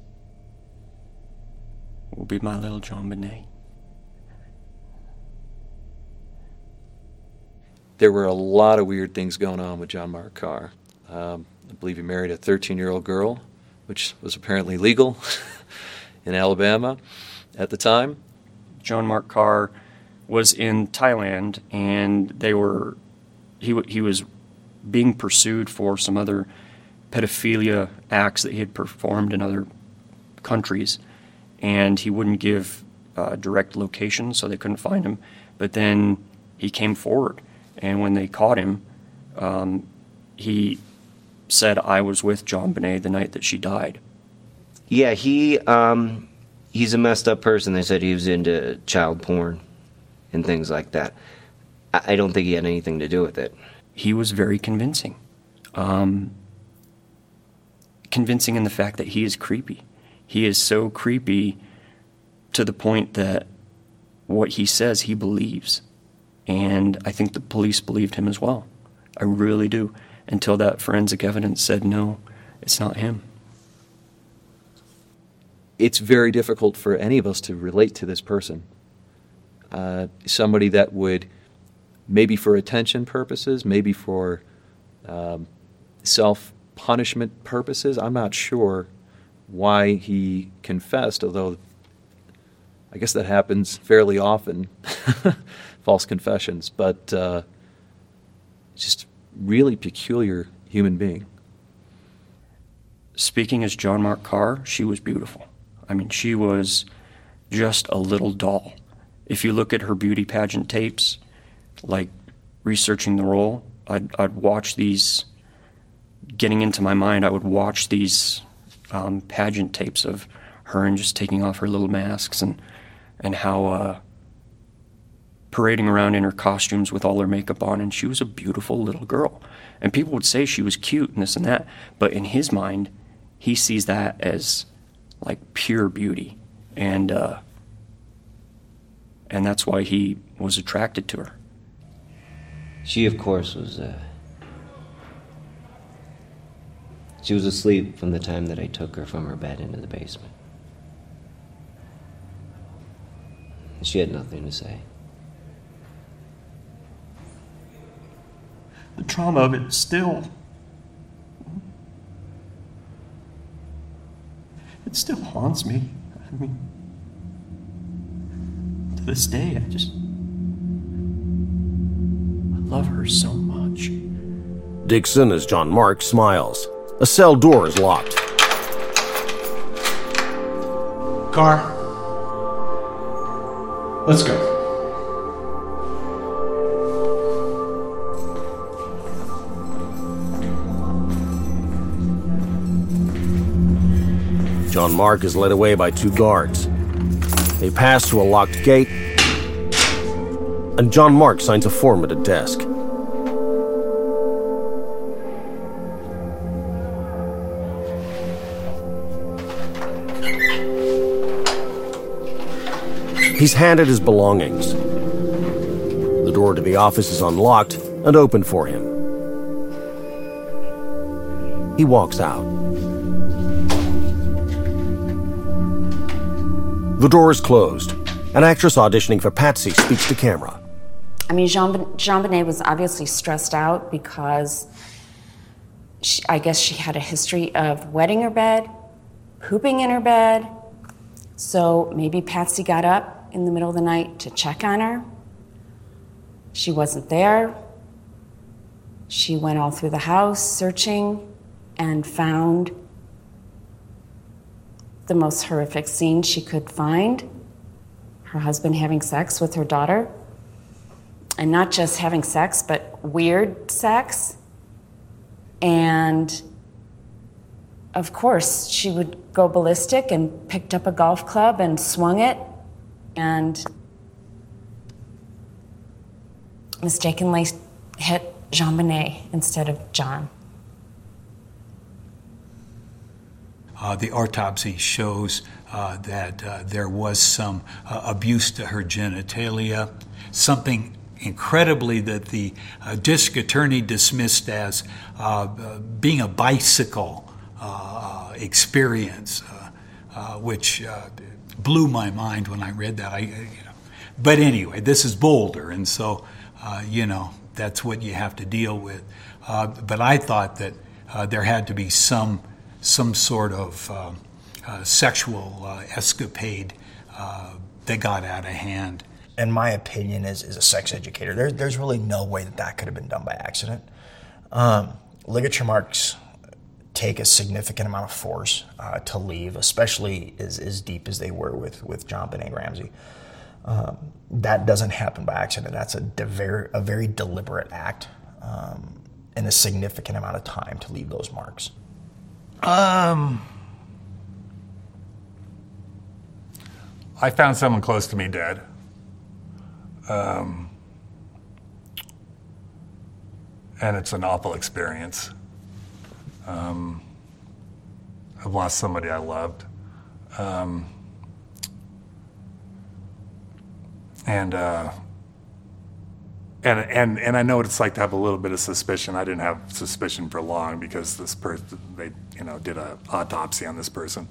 will be my little JonBenét. There were a lot of weird things going on with John Mark Carr. I believe he married a 13-year-old girl, which was apparently legal in Alabama at the time. John Mark Carr was in Thailand, and he was being pursued for some other pedophilia acts that he had performed in other countries, and he wouldn't give direct location, so they couldn't find him. But then he came forward, and when they caught him, he said, I was with JonBenét the night that she died. Yeah, he's a messed up person. They said he was into child porn and things like that. I don't think he had anything to do with it. He was very convincing. Convincing in the fact that he is creepy. He is so creepy to the point that what he says he believes. And I think the police believed him as well. I really do. Until that forensic evidence said, no, it's not him. It's very difficult for any of us to relate to this person. Somebody that would, maybe for attention purposes, maybe for self-punishment purposes, I'm not sure why he confessed, although I guess that happens fairly often, false confessions, but just really peculiar human being. Speaking as John Mark Carr, she was beautiful. I mean, she was just a little doll. If you look at her beauty pageant tapes, like researching the role, I'd watch these, getting into my mind, I would watch these pageant tapes of her and just taking off her little masks and how parading around in her costumes with all her makeup on, and she was a beautiful little girl. And people would say she was cute and this and that, but in his mind, he sees that as like pure beauty, and that's why he was attracted to her. She, of course, was she was asleep from the time that I took her from her bed into the basement. She had nothing to say. The trauma of it still, it still haunts me. I mean, to this day, I love her so much. Dixon, as John Mark, smiles. A cell door is locked. Carr, let's go. John Mark is led away by two guards. They pass through a locked gate, and John Mark signs a form at a desk. He's handed his belongings. The door to the office is unlocked and open for him. He walks out. The door is closed. An actress auditioning for Patsy speaks to camera. I mean, JonBenét was obviously stressed out because I guess she had a history of wetting her bed, pooping in her bed. So maybe Patsy got up in the middle of the night to check on her. She wasn't there. She went all through the house searching and found the most horrific scene she could find. Her husband having sex with her daughter. And not just having sex, but weird sex. And of course, she would go ballistic and picked up a golf club and swung it and mistakenly hit JonBenét instead of John. The autopsy shows that there was some abuse to her genitalia, something incredibly that the district attorney dismissed as being a bicycle experience, which blew my mind when I read that. But anyway, this is Boulder, and so that's what you have to deal with. But I thought that there had to be some sort of sexual escapade that got out of hand. In my opinion, as a sex educator, there's really no way that could have been done by accident. Ligature marks take a significant amount of force to leave, especially as deep as they were with JonBenét Ramsey. That doesn't happen by accident. That's a very deliberate act and a significant amount of time to leave those marks. I found someone close to me dead. And it's an awful experience. I've lost somebody I loved. And I know what it's like to have a little bit of suspicion. I didn't have suspicion for long because this person, they did an autopsy on this person.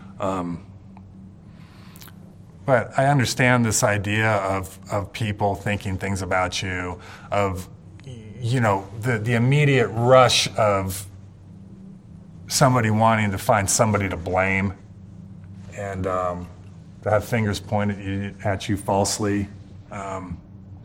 But I understand this idea of people thinking things about you, of the immediate rush of somebody wanting to find somebody to blame and to have fingers pointed at you falsely. To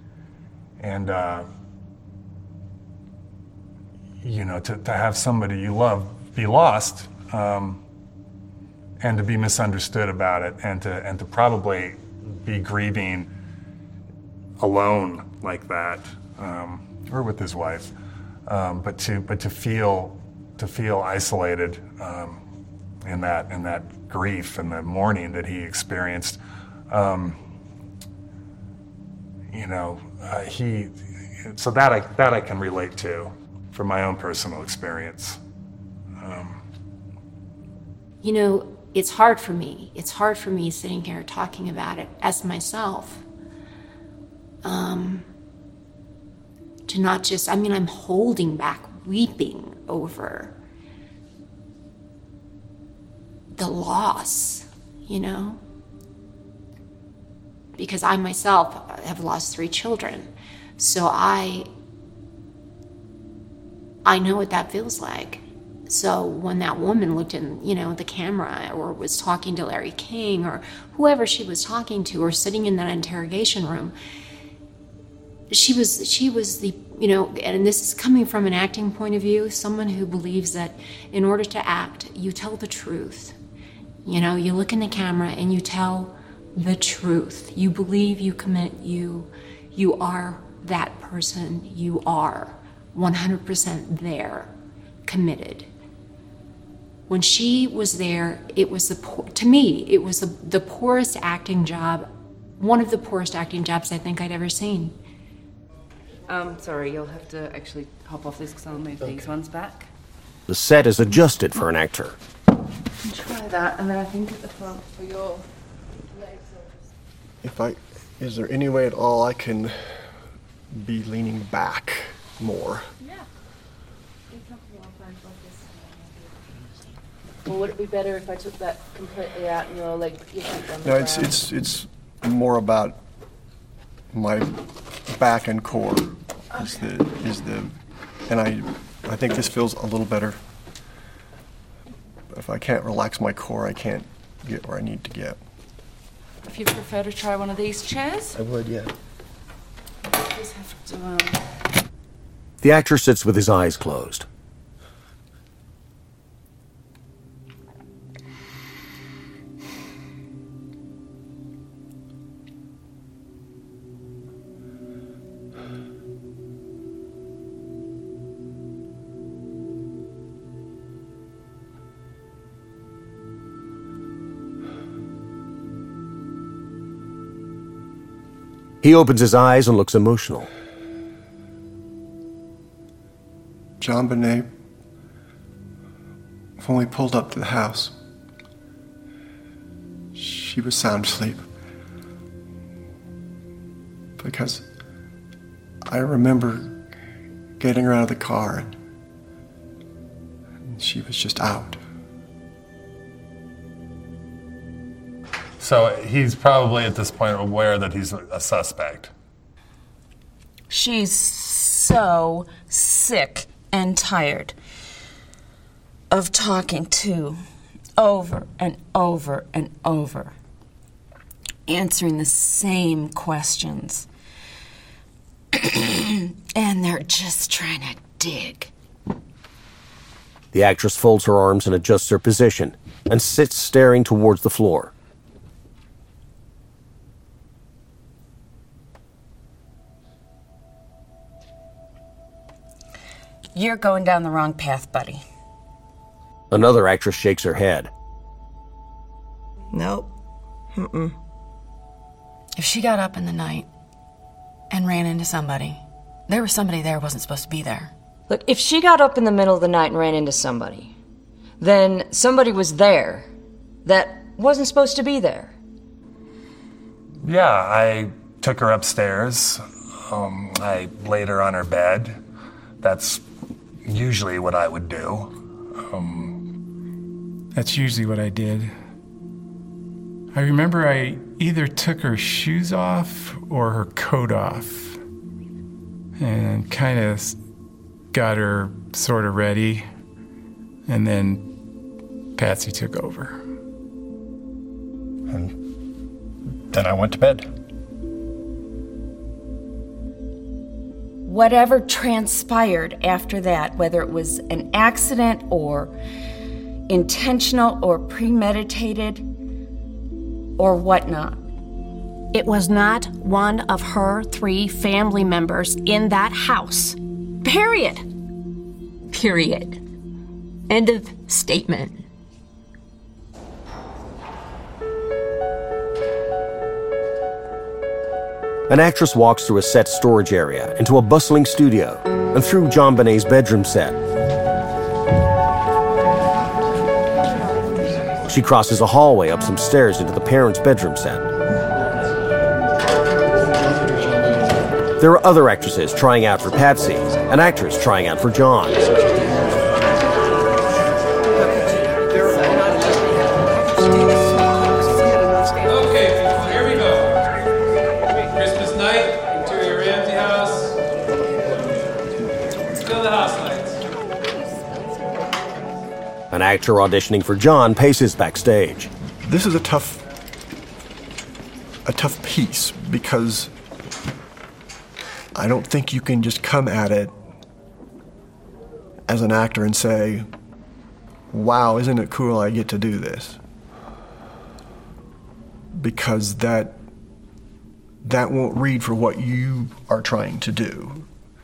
have somebody you love be lost, and to be misunderstood about it, and to probably be grieving alone like that, or with his wife, but to feel isolated in that grief and the mourning that he experienced. So that I can relate to from my own personal experience. It's hard for me. It's hard for me sitting here talking about it as myself. To not just, I'm holding back weeping over the loss, because I myself have lost 3 children. So I know what that feels like. So when that woman looked in, the camera or was talking to Larry King or whoever she was talking to or sitting in that interrogation room, she was the, and this is coming from an acting point of view, someone who believes that in order to act, you tell the truth. You look in the camera and you tell the truth. You believe you commit, you are that person, you are 100% there, committed. When she was there, it was to me, it was the poorest acting job, one of the poorest acting jobs I think I'd ever seen. Sorry, you'll have to actually hop off this because I'll move these ones back. The set is adjusted for an actor. Try that, and then I think at the front for your legs. Is there any way at all I can be leaning back more? Yeah. Well, would it be better if I took that completely out and your leg? No, it's more about my back and core. Okay. And I I think this feels a little better. If I can't relax my core, I can't get where I need to get. If you prefer to try one of these chairs, I would, yeah. just have to. The actor sits with his eyes closed. He opens his eyes and looks emotional. JonBenét, when we pulled up to the house, she was sound asleep. Because I remember getting her out of the car and she was just out. So he's probably at this point aware that he's a suspect. She's so sick and tired of talking to over and over and over, answering the same questions. And they're just trying to dig. The actress folds her arms and adjusts her position and sits staring towards the floor. You're going down the wrong path, buddy. Another actress shakes her head. Nope. If she got up in the night and ran into somebody, there was somebody there who wasn't supposed to be there. Look, if she got up in the middle of the night and ran into somebody, then somebody was there that wasn't supposed to be there. Yeah, I took her upstairs. I laid her on her bed. That's usually what I would do. That's usually what I did. I remember I either took her shoes off or her coat off and kind of got her sort of ready, and then Patsy took over. And then I went to bed. Whatever transpired after that, whether it was an accident or intentional or premeditated or whatnot, it was not one of her 3 family members in that house. Period. Period. End of statement. An actress walks through a set storage area into a bustling studio and through JonBenét's bedroom set. She crosses a hallway up some stairs into the parents' bedroom set. There are other actresses trying out for Patsy, an actress trying out for John. An actor auditioning for John paces backstage. This is a tough piece because I don't think you can just come at it as an actor and say, wow, isn't it cool I get to do this? Because that won't read for what you are trying to do.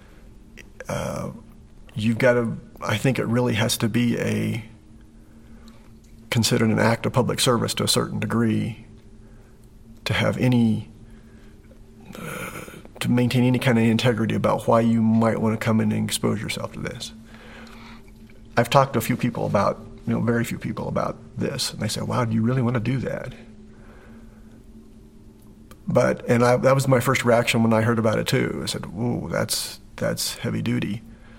You've got to, I think it really has to be considered an act of public service to a certain degree to have any, to maintain any kind of integrity about why you might want to come in and expose yourself to this. I've talked to a few people about, very few people about this, and they say, wow, do you really want to do that? That was my first reaction when I heard about it too. I said, "Ooh, that's heavy duty."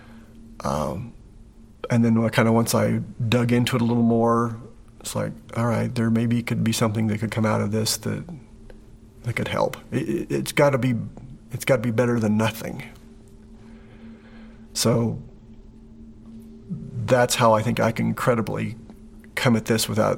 And then once I dug into it a little more, it's like, all right, there maybe could be something that could come out of this that could help. It's got to be better than nothing. So that's how I think I can credibly come at this without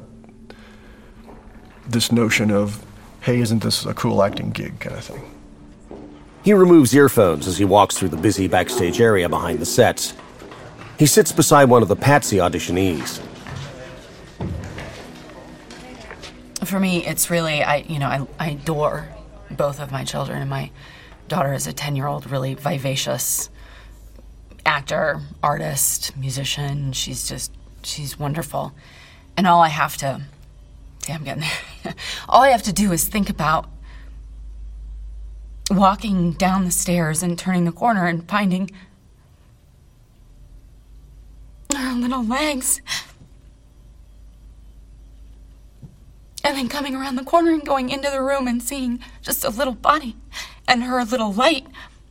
this notion of, hey, isn't this a cool acting gig kind of thing. He removes earphones as he walks through the busy backstage area behind the sets. He sits beside one of the Patsy auditionees. For me, it's really, I adore both of my children, and my daughter is a 10-year-old, really vivacious actor, artist, musician. She's wonderful. And all I have to, I'm getting there. All I have to do is think about walking down the stairs and turning the corner and finding her little legs. And then coming around the corner and going into the room and seeing just a little body and her little light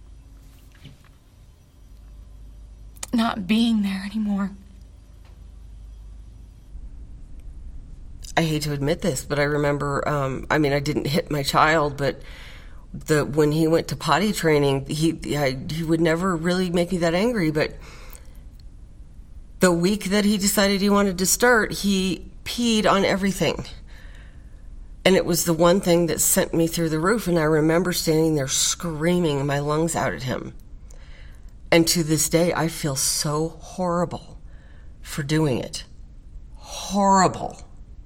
not being there anymore. I hate to admit this, but I remember, I didn't hit my child, but when he went to potty training, he would never really make me that angry, but the week that he decided he wanted to start, he peed on everything. And it was the one thing that sent me through the roof, and I remember standing there screaming my lungs out at him. And to this day, I feel so horrible for doing it. Horrible.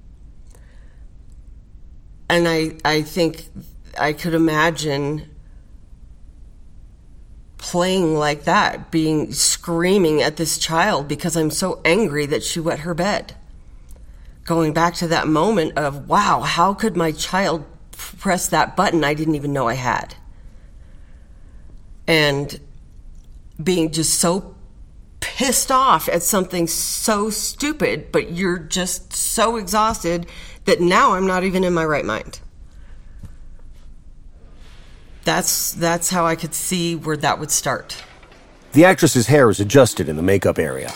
And I think I could imagine playing like that, screaming at this child because I'm so angry that she wet her bed. Going back to that moment of, wow, how could my child press that button I didn't even know I had? And being just so pissed off at something so stupid, but you're just so exhausted that now I'm not even in my right mind. That's how I could see where that would start. The actress's hair is adjusted in the makeup area.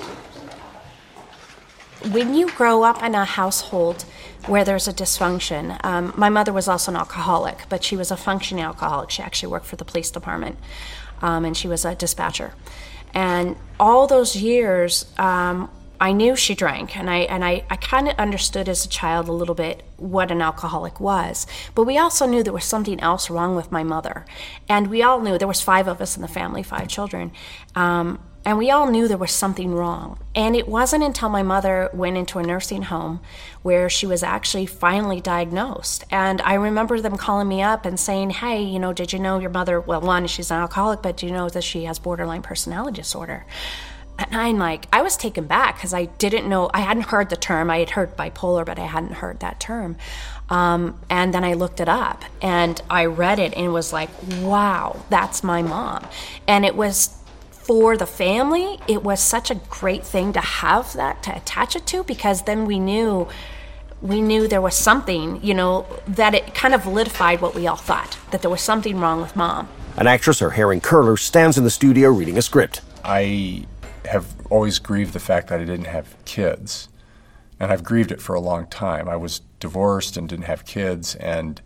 When you grow up in a household where there's a dysfunction, my mother was also an alcoholic, but she was a functioning alcoholic. She actually worked for the police department, and she was a dispatcher. And all those years, I knew she drank, and I kind of understood as a child a little bit what an alcoholic was. But we also knew there was something else wrong with my mother. And we all knew, there was 5 of us in the family, 5 children, and we all knew there was something wrong. And it wasn't until my mother went into a nursing home where she was actually finally diagnosed. And I remember them calling me up and saying, hey, did you know your mother, well, one, she's an alcoholic, but do you know that she has borderline personality disorder? And I was taken back because I didn't know, I hadn't heard the term. I had heard bipolar, but I hadn't heard that term. And then I looked it up and I read it and it was like, wow, that's my mom. And it was, for the family, it was such a great thing to have that, to attach it to, because then we knew there was something, that it kind of validified what we all thought, that there was something wrong with Mom. An actress, her hair in curler, stands in the studio reading a script. I have always grieved the fact that I didn't have kids, and I've grieved it for a long time. I was divorced and didn't have kids, and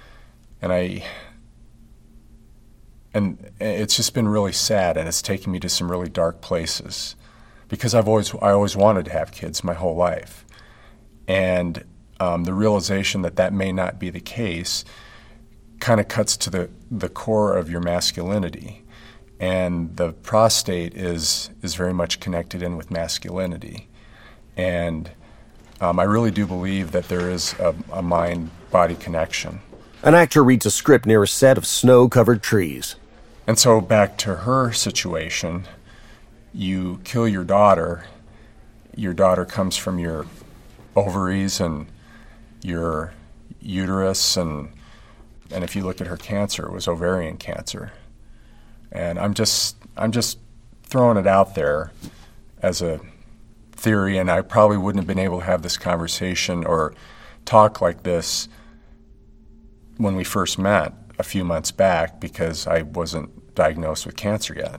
it's just been really sad, and it's taken me to some really dark places, because I always wanted to have kids my whole life, and the realization that may not be the case kind of cuts to the core of your masculinity. And the prostate is very much connected in with masculinity. And I really do believe that there is a mind-body connection. An actor reads a script near a set of snow-covered trees. And so back to her situation, you kill your daughter comes from your ovaries and your uterus, and if you look at her cancer, it was ovarian cancer. And I'm just throwing it out there as a theory, and I probably wouldn't have been able to have this conversation or talk like this when we first met a few months back, because I wasn't diagnosed with cancer yet.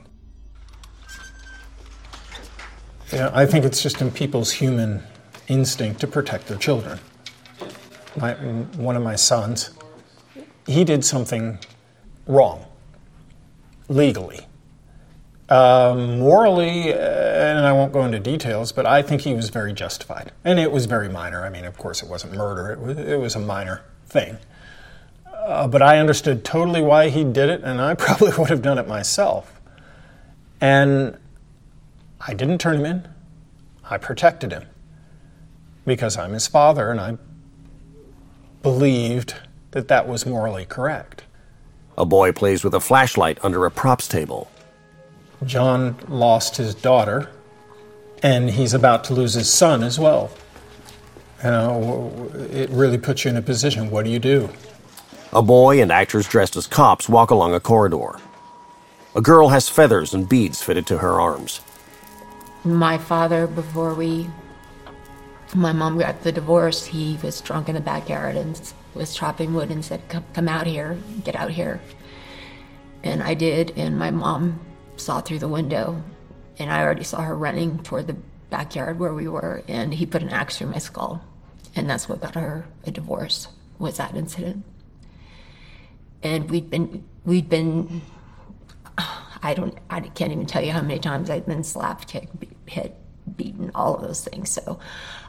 Yeah, I think it's just in people's human instinct to protect their children. One of my sons, he did something wrong. Legally. Morally, and I won't go into details, but I think he was very justified. And it was very minor. I mean, of course, it wasn't murder. It was a minor thing. But I understood totally why he did it, and I probably would have done it myself. And I didn't turn him in. I protected him because I'm his father, and I believed that that was morally correct. A boy plays with a flashlight under a props table. John lost his daughter, and he's about to lose his son as well. You know, it really puts you in a position. What do you do? A boy and actors dressed as cops walk along a corridor. A girl has feathers and beads fitted to her arms. My father, before my mom got the divorce, he was drunk in the backyard and was chopping wood and said, come out here, get out here. And I did, and my mom saw through the window, and I already saw her running toward the backyard where we were, and he put an axe through my skull. And that's what got her a divorce, was that incident. And we'd been, I can't even tell you how many times I'd been slapped, kicked, hit, beaten, all of those things. So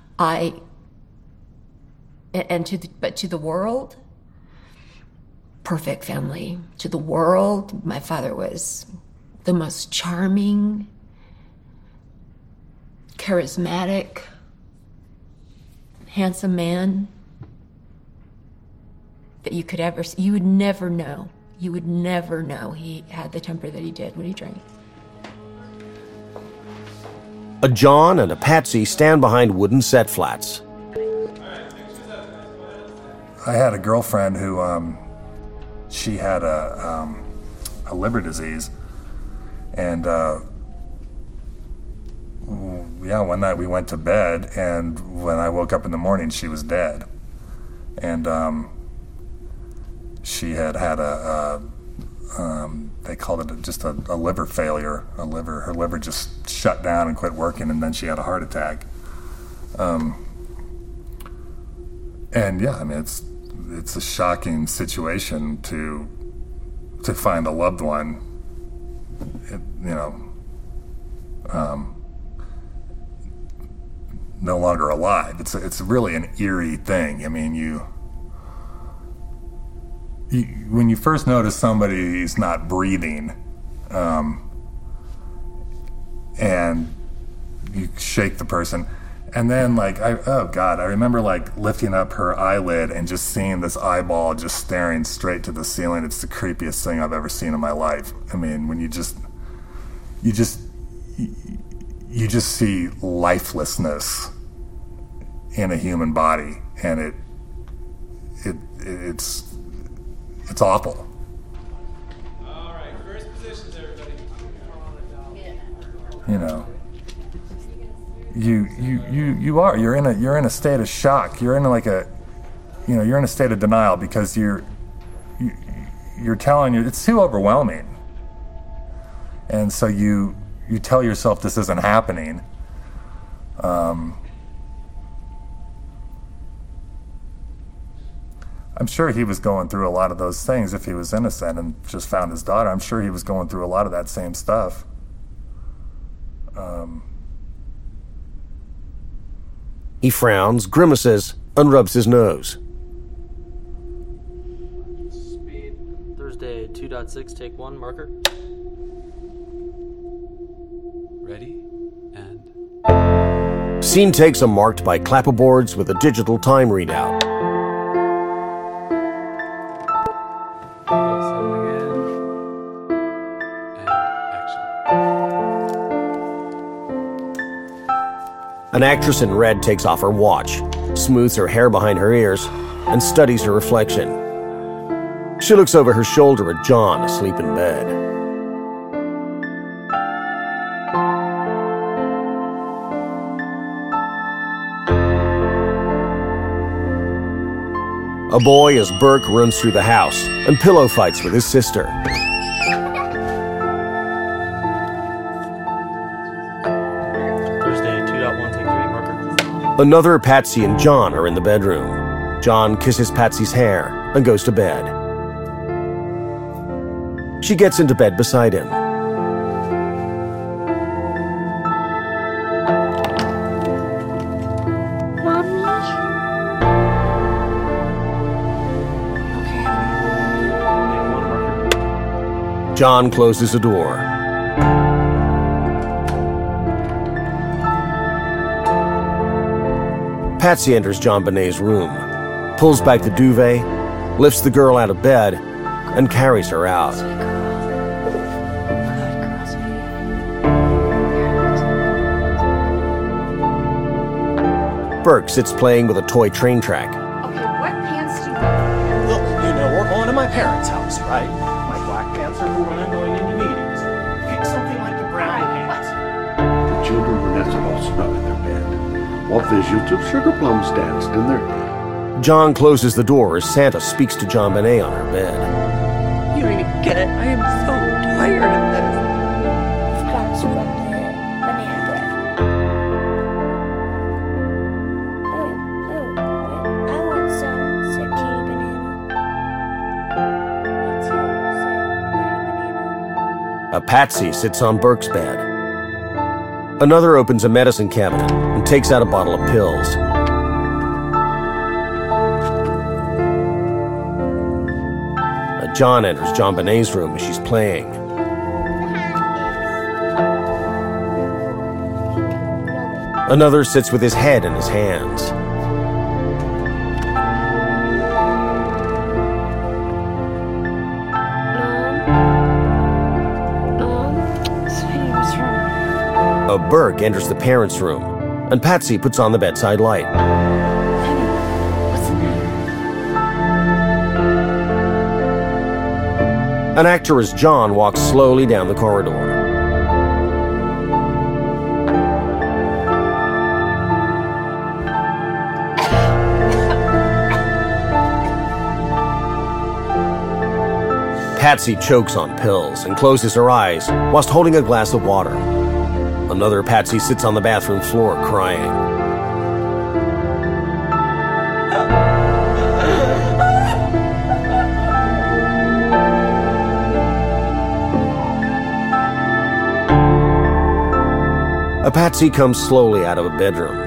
but to the world, perfect family. To the world, my father was the most charming, charismatic, handsome man that you could ever see. You would never know he had the temper that he did when he drank. A John and a Patsy stand behind wooden set flats. I had a girlfriend who, she had a liver disease, and one night we went to bed, and when I woke up in the morning, she was dead, and she had they called it just a liver failure. Her liver just shut down and quit working, and then she had a heart attack. And yeah, I mean, it's a shocking situation to find a loved one, no longer alive. It's really an eerie thing. I mean, when you first notice somebody's not breathing, and you shake the person, and then I remember lifting up her eyelid and just seeing this eyeball just staring straight to the ceiling. It's the creepiest thing I've ever seen in my life. I mean, when you just see lifelessness in a human body, and it's awful. All right, first positions, everybody. You're in a state of shock. You're in you're in a state of denial because you're telling it's too overwhelming. And so you tell yourself this isn't happening. I'm sure he was going through a lot of those things if he was innocent and just found his daughter. I'm sure he was going through a lot of that same stuff. He frowns, grimaces, and rubs his nose. Speed, Thursday 2.6, take 1, marker. Ready, and... Scene takes are marked by clapperboards with a digital time readout. An actress in red takes off her watch, smooths her hair behind her ears, and studies her reflection. She looks over her shoulder at John, asleep in bed. A boy as Burke runs through the house and pillow fights with his sister. Another Patsy and John are in the bedroom. John kisses Patsy's hair and goes to bed. She gets into bed beside him. John closes the door. Patsy enters JonBenét's room, pulls back the duvet, lifts the girl out of bed, and carries her out. Burke sits playing with a toy train track. Okay, what pants do you wear? Look, you know, we're going to my parents' house, right? My black pants are for when I'm going into meetings. Pick something like the brown pants. The children were nestled all snug in their bed, while visuals of sugar plums danced in their day. John closes the door as Santa speaks to JonBenet on her bed. You don't even get it. I am so tired of this. Comes from the banana bread. I want some, said Kitty Banana. A Patsy sits on Burke's bed. Another opens a medicine cabinet and takes out a bottle of pills. John enters JonBenét's room as she's playing. Another sits with his head in his hands. Sweetie, what's wrong? Burke enters the parents' room, and Patsy puts on the bedside light. An actor as John walks slowly down the corridor. Patsy chokes on pills and closes her eyes whilst holding a glass of water. Another Patsy sits on the bathroom floor crying. A Patsy comes slowly out of a bedroom.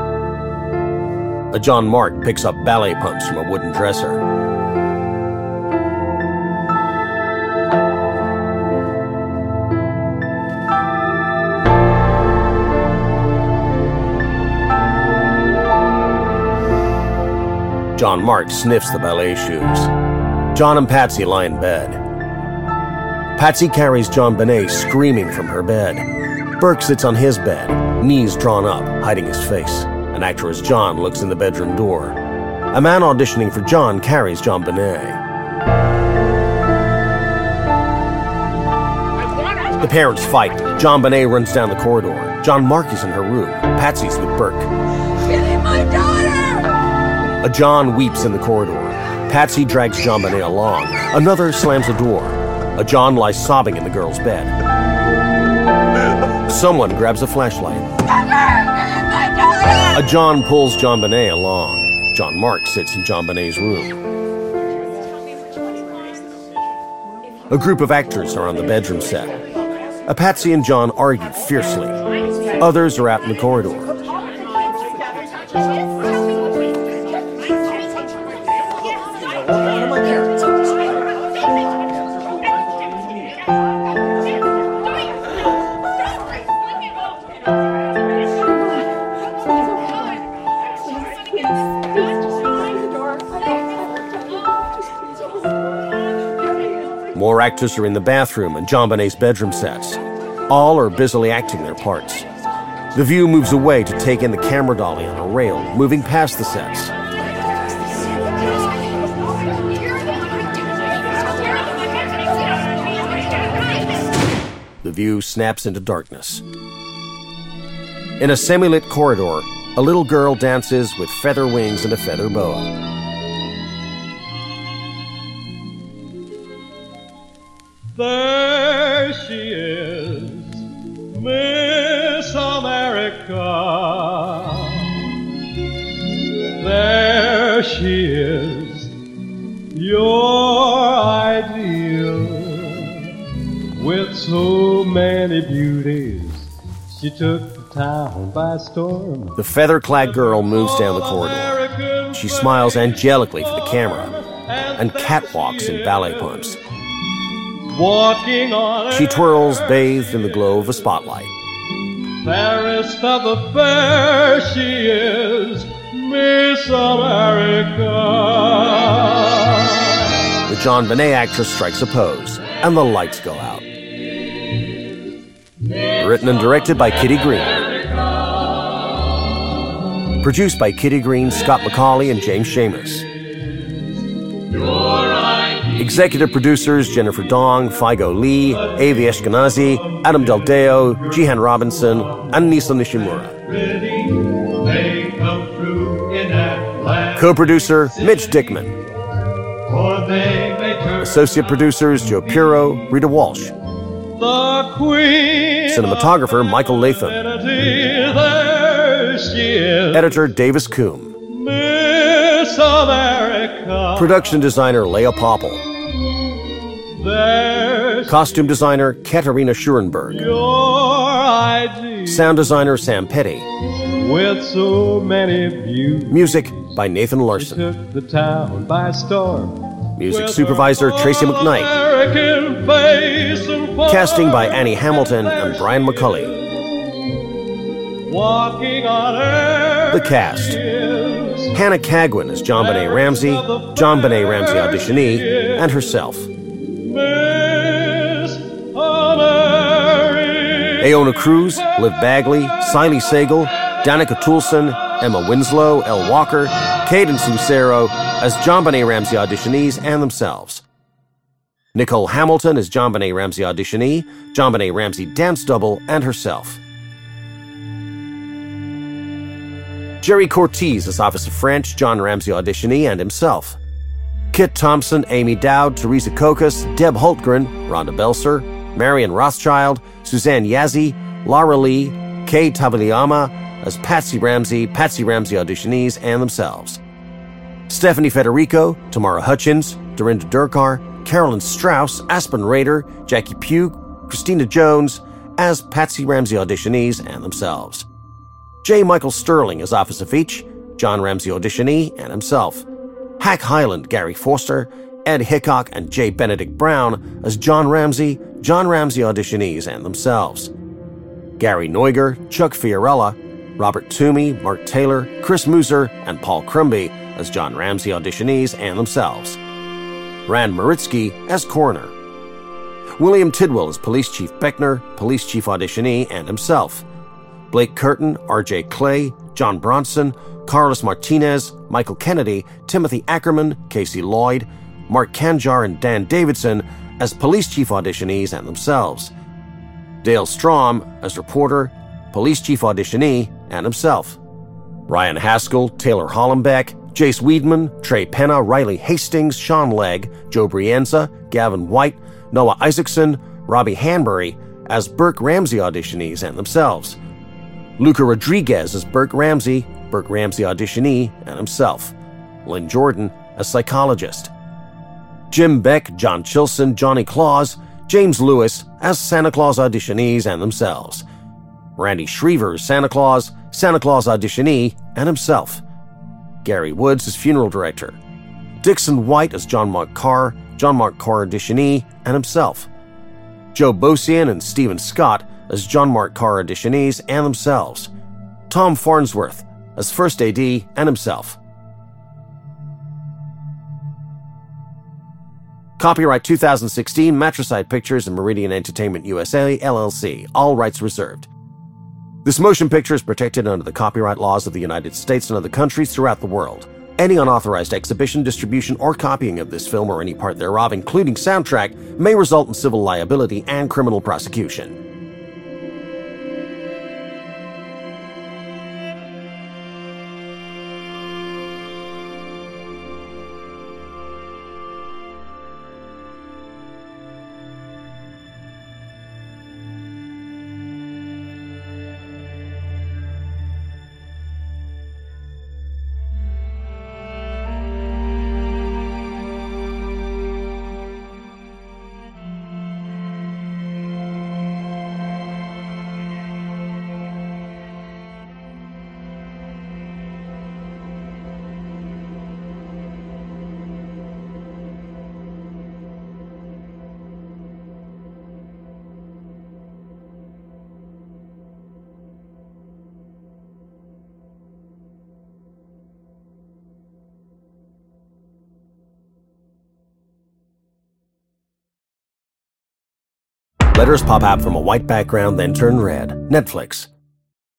A John Mark picks up ballet pumps from a wooden dresser. John Mark sniffs the ballet shoes. John and Patsy lie in bed. Patsy carries JonBenet screaming from her bed. Burke sits on his bed, knees drawn up, hiding his face. An actor as John looks in the bedroom door. A man auditioning for John carries JonBenet. The parents fight. JonBenet runs down the corridor. John Mark is in her room. Patsy's with Burke. Give me my daughter! A John weeps in the corridor. Patsy drags JonBenet along. Another slams the door. A John lies sobbing in the girl's bed. Someone grabs a flashlight. A John pulls JonBenet along. John Mark sits in JonBenet's room. A group of actors are on the bedroom set. A Patsy and John argue fiercely. Others are out in the corridor. More actors are in the bathroom and JonBenet's bedroom sets. All are busily acting their parts. The view moves away to take in the camera dolly on a rail, moving past the sets. The view snaps into darkness. In a semi-lit corridor, a little girl dances with feather wings and a feather boa. There she is, Miss America. There she is, your ideal. With so many beauties, she took the town by storm. The feather-clad girl moves down the corridor. She smiles angelically for the camera and catwalks in ballet pumps. walking on She twirls, bathed in the glow of a spotlight. fairest of the fair, she is Miss America. The John Bonet actress strikes a pose, and the lights go out. Written and directed by Kitty Green. Produced by Kitty Green, Scott McCauley, and James Shamus. Executive producers Jennifer Dong, Figo Lee, Avi Ashkenazi, Adam Del Deo, Jihan Robinson, and Nisa Nishimura. Co-producer Mitch Dickman. Associate producers Joe Puro, Rita Walsh. The queen Cinematographer Michael Latham. there she is, Editor Davis Coombe. Miss America. Production designer Leah Popple. There's Costume designer Katarina Schurenberg. your ID Sound designer Sam Petty. with so many views. Music by Nathan Larson. Took the town by storm. Music supervisor Tracy McKnight. American face and Casting by Annie Hamilton and Brian McCulley. walking on air. The cast. Hannah Cagwin as John Bonet Ramsey, John Bonet Ramsey auditionee, and herself. Miss America. Aona Cruz, Liv Bagley, Siley Sagal, Danica Toulson, Emma Winslow, Elle Walker, Caden Lucero as John Bonet Ramsey auditionees and themselves. Nicole Hamilton as John Bonet Ramsey auditionee, John Bonet Ramsey dance double, and herself. Jerry Cortez as Officer French, John Ramsey auditionee, and himself. Kit Thompson, Amy Dowd, Teresa Kokas, Deb Holtgren, Rhonda Belser, Marion Rothschild, Suzanne Yazzie, Lara Lee, Kay Tabaliyama as Patsy Ramsey auditionees, and themselves. Stephanie Federico, Tamara Hutchins, Dorinda Durkar, Carolyn Strauss, Aspen Rader, Jackie Pugh, Christina Jones as Patsy Ramsey auditionees and themselves. J. Michael Sterling as Officer Veach, John Ramsey auditionee and himself. Hack Highland, Gary Forster, Ed Hickok, and J. Benedict Brown as John Ramsey auditionees and themselves. Gary Neuger, Chuck Fiorella, Robert Toomey, Mark Taylor, Chris Muser, and Paul Crumby as John Ramsey auditionees and themselves. Rand Maritsky as coroner. William Tidwell as Police Chief Beckner, Police Chief auditionee and himself. Blake Curtin, R.J. Clay, John Bronson, Carlos Martinez, Michael Kennedy, Timothy Ackerman, Casey Lloyd, Mark Kanjar, and Dan Davidson as Police Chief auditionees and themselves. Dale Strom as reporter, Police Chief auditionee, and himself. Ryan Haskell, Taylor Hollenbeck, Jace Weedman, Trey Penna, Riley Hastings, Sean Legg, Joe Brienza, Gavin White, Noah Isaacson, Robbie Hanbury as Burke Ramsey auditionees and themselves. Luca Rodriguez as Burke Ramsey auditionee and himself. Lynn Jordan as psychologist. Jim Beck, John Chilson, Johnny Claus, James Lewis as Santa Claus auditionees and themselves. Randy Schriever as Santa Claus auditionee and himself. Gary Woods as funeral director. Dixon White as John Mark Carr auditionee and himself. Joe Bosian and Stephen Scott as John Mark Carr auditionees and themselves. Tom Farnsworth as First AD and himself. Copyright 2016, Matricide Pictures and Meridian Entertainment USA, LLC. All rights reserved. This motion picture is protected under the copyright laws of the United States and other countries throughout the world. Any unauthorized exhibition, distribution, or copying of this film or any part thereof, including soundtrack, may result in civil liability and criminal prosecution. Letters pop out from a white background, then turn red. Netflix.